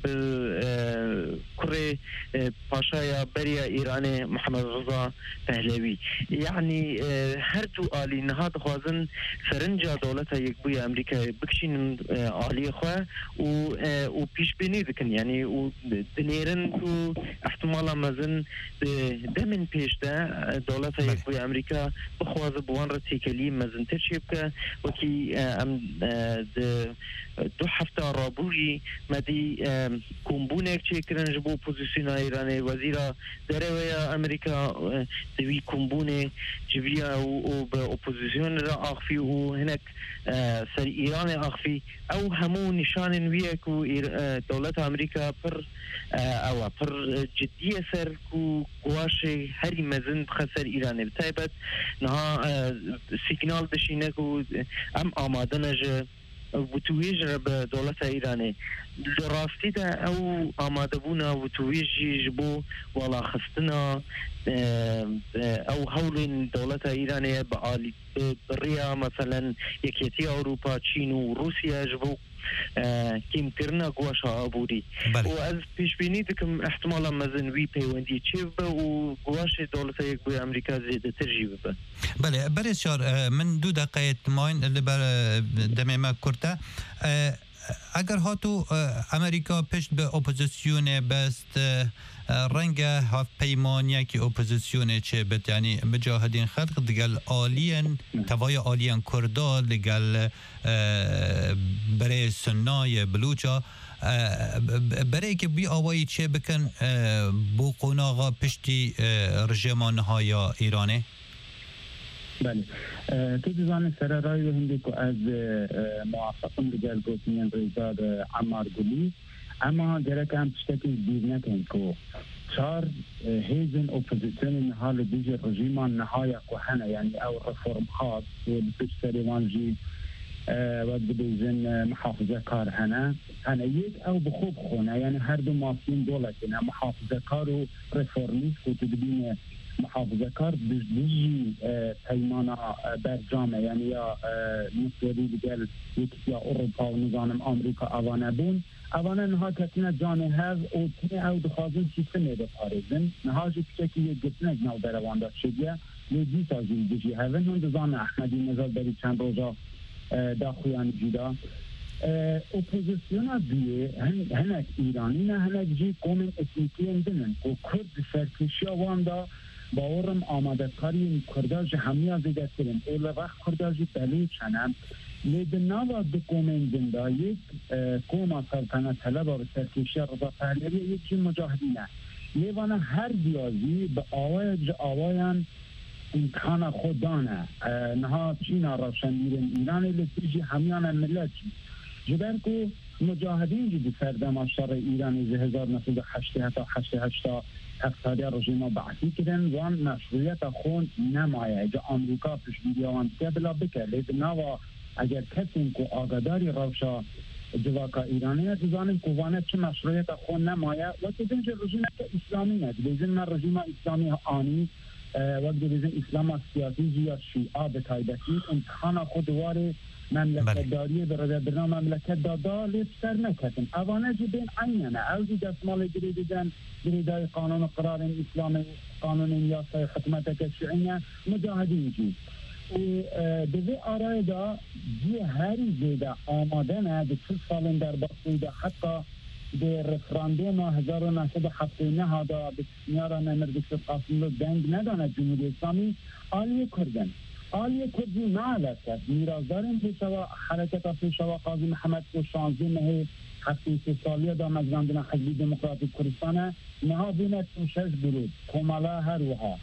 بكرة باشايا بريا إيراني محمد رضا پهلوی يعني هردو آلي نهاد خوازن سرنجا دولتا يكبويا أمريكا بكشين آلي خواه و پیش بینی دکن يعني و دنيرن و احتمالا مزن دمن پیش ده دولتا يكبويا أمريكا بخواز بوان رتيكالي مزن ترشيبك وكي ام دو هفته رابوری مدی کمبونه که کرن جبو پوزیسیون ایرانی وزیرا درویا امریکا دوی کمبونه جبریا و به اپوزیسیون را آخفی و هنک سر ایران آخفی او همو نشان ویه کو دولت امریکا پر او پر جدیه سر کو قواش هری مزن خسر ایرانی بتایبت نها سیگنال دشینه کو ام آماده نجه وتويج بدولة إيرانية راستی ده او آماده بونا وتويج جبو ولا خستنا او هول دولة إيرانية بعالي بريا مثلا يكيتي أوروبا تشين وروسيا جبو كيم كرنا قواشا أبوري وأز بيش بيني دكم احتمالا مزن وي بيوندي تشيف و قواشا دولة يكبوي أمريكا زيادة ترجيب با بله برای شار من دو دقیقه ماین اللي بر دمه ما کرده اگر هاتو امریکا پشت به اپوزیسیون بست رنگ هاف پیمانیه که اپوزیسیون چه بت یعنی مجاهدین خلق دگل آلین توای آلین کردا دگل برای سنای بلوچا برای که بی آوایی چه بکن بو قناغا پشتی رژیمان های ایرانه؟ بله تو دیزان سر رای هندی که از موافقم بجال گوتنین ریزاد عمار گلی اما درک هم پشتکی دیر نکن که چار هیزن اپوزیسیون نحال دیجر رژیمان نهایا که یعنی او رفورم خاص و بپش سریوان جی و بدیزن محافظه کار هنه هنه یک او بخوب خونه یعنی هر دو ماسین دولتینه محافظه کار و رفورمیست که تدبین محافظه کار بجدی پیمانا برجامه یعنی یا نسوری بگل یکی یا اروپا و نظام امریکا اوانه بون اوانه نها کتینه جانه هز او تینه او دخوازن سیستمه بپارزن نها جی کچکی یک گتنه نو دروانده شدیه لیدی تازیل بجی هزن هم دزان احمدی نزال بری چند روزا داخویان جدا اپوزیسیون بیه هنک ایرانی نه هنک جی قوم اتنیکی اندنن که کرد سرکشی واندا باورم آماده کاری کرداج همیا زیده کرن اول وقت کرداجی بلی چنم لیدن نوا دو قوم اندندا یک قوم سلطنت طلب و سرکشی رضا پهلوی یک جی مجاهدینه لیوانا هر دیازی به آوای جا آوایان امتحان خودانه نها چینا روشنگیرن ایران لسیجی همیان ملت جبر که مجاهدین جدی سردم اشتر ایرانی زی هزار نسل هشته تا هشته هشتا اقتصادی رژیم بعثی کردن وان مشروعیت خون نمایه جا آمریکا پیشگیری آن که بلا بکر لیکن نوا اگر کسی که آگاداری روشا جواکا ایرانی دیزانیم که وانه چه مشروعیت خون نمایه و که دنج رژیم اسلامی نه دیزن من رژیم اسلامی آنی وقت دیزن اسلام سیاسی یا شیعه به تایبتی امتحان خود واره مملکت داریه برای برنامه مملکت دادا لیفتر نکتن اوانه جی بین عینه اوزی دستمال گریدن گریدای قانون قرار اسلام قانون یاسای خدمت کشعینه مجاهدین جی و دوی آرای دا جی هری زیده آماده نه ده چل سالن در باقیده حتی به رفراندوم هزار و نهصد و هفتاد و نه ها دا به سنیارا نمردکس قاسم رو دنگ ندانه جمهوری اسلامی آلیه کردن آلیه کردی معلت کرد میرازدارین پیشوا حرکت پیشوا قاضی محمد کو شانزی مهی هفته سی سالیه دا مزراندن حزبی دموکراتیک کردستانه نها بینه شش برود کمالا هر وها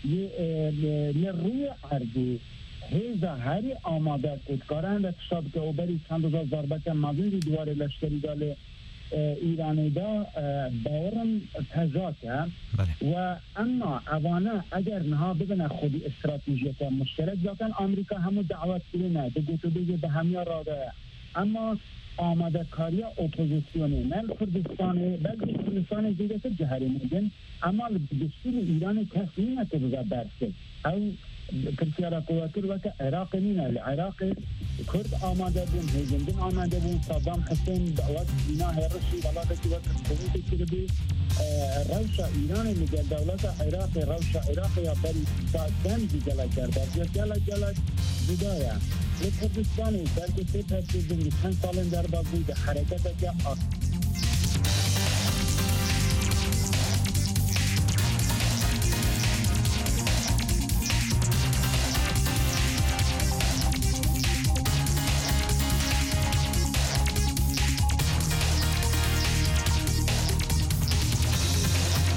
یه روی عرضی هیزا هری آماده کدکارن و تشتاب که او بری چند روزا ضربت مزید دوار لشکری داله ایرانی دا باورم تجاکه و اما اوانه اگر نها ببینه خودی استراتیجیت مشترک داکن امریکا همو دعوت کنه ده گوتو بیگه به همیا راده اما آماده کاری اپوزیسیونه نه کردستان بلکه کردستان دیگه که جهری میگن اما دستور ایران کسی نتوزه برسه او ترکیه قواتر وقت عراق نینه العراق کرد آماده بون هیجندن آماده بون صدام حسین وقت اینا هرشی بلاده وقت قویت کرده روش ایران میگه دولت عراق روش عراق یا بری سازن جلا کرده جلا جلا بدايه لكردستان بلکه سه پرسیدن چند سال در بازی حرکت که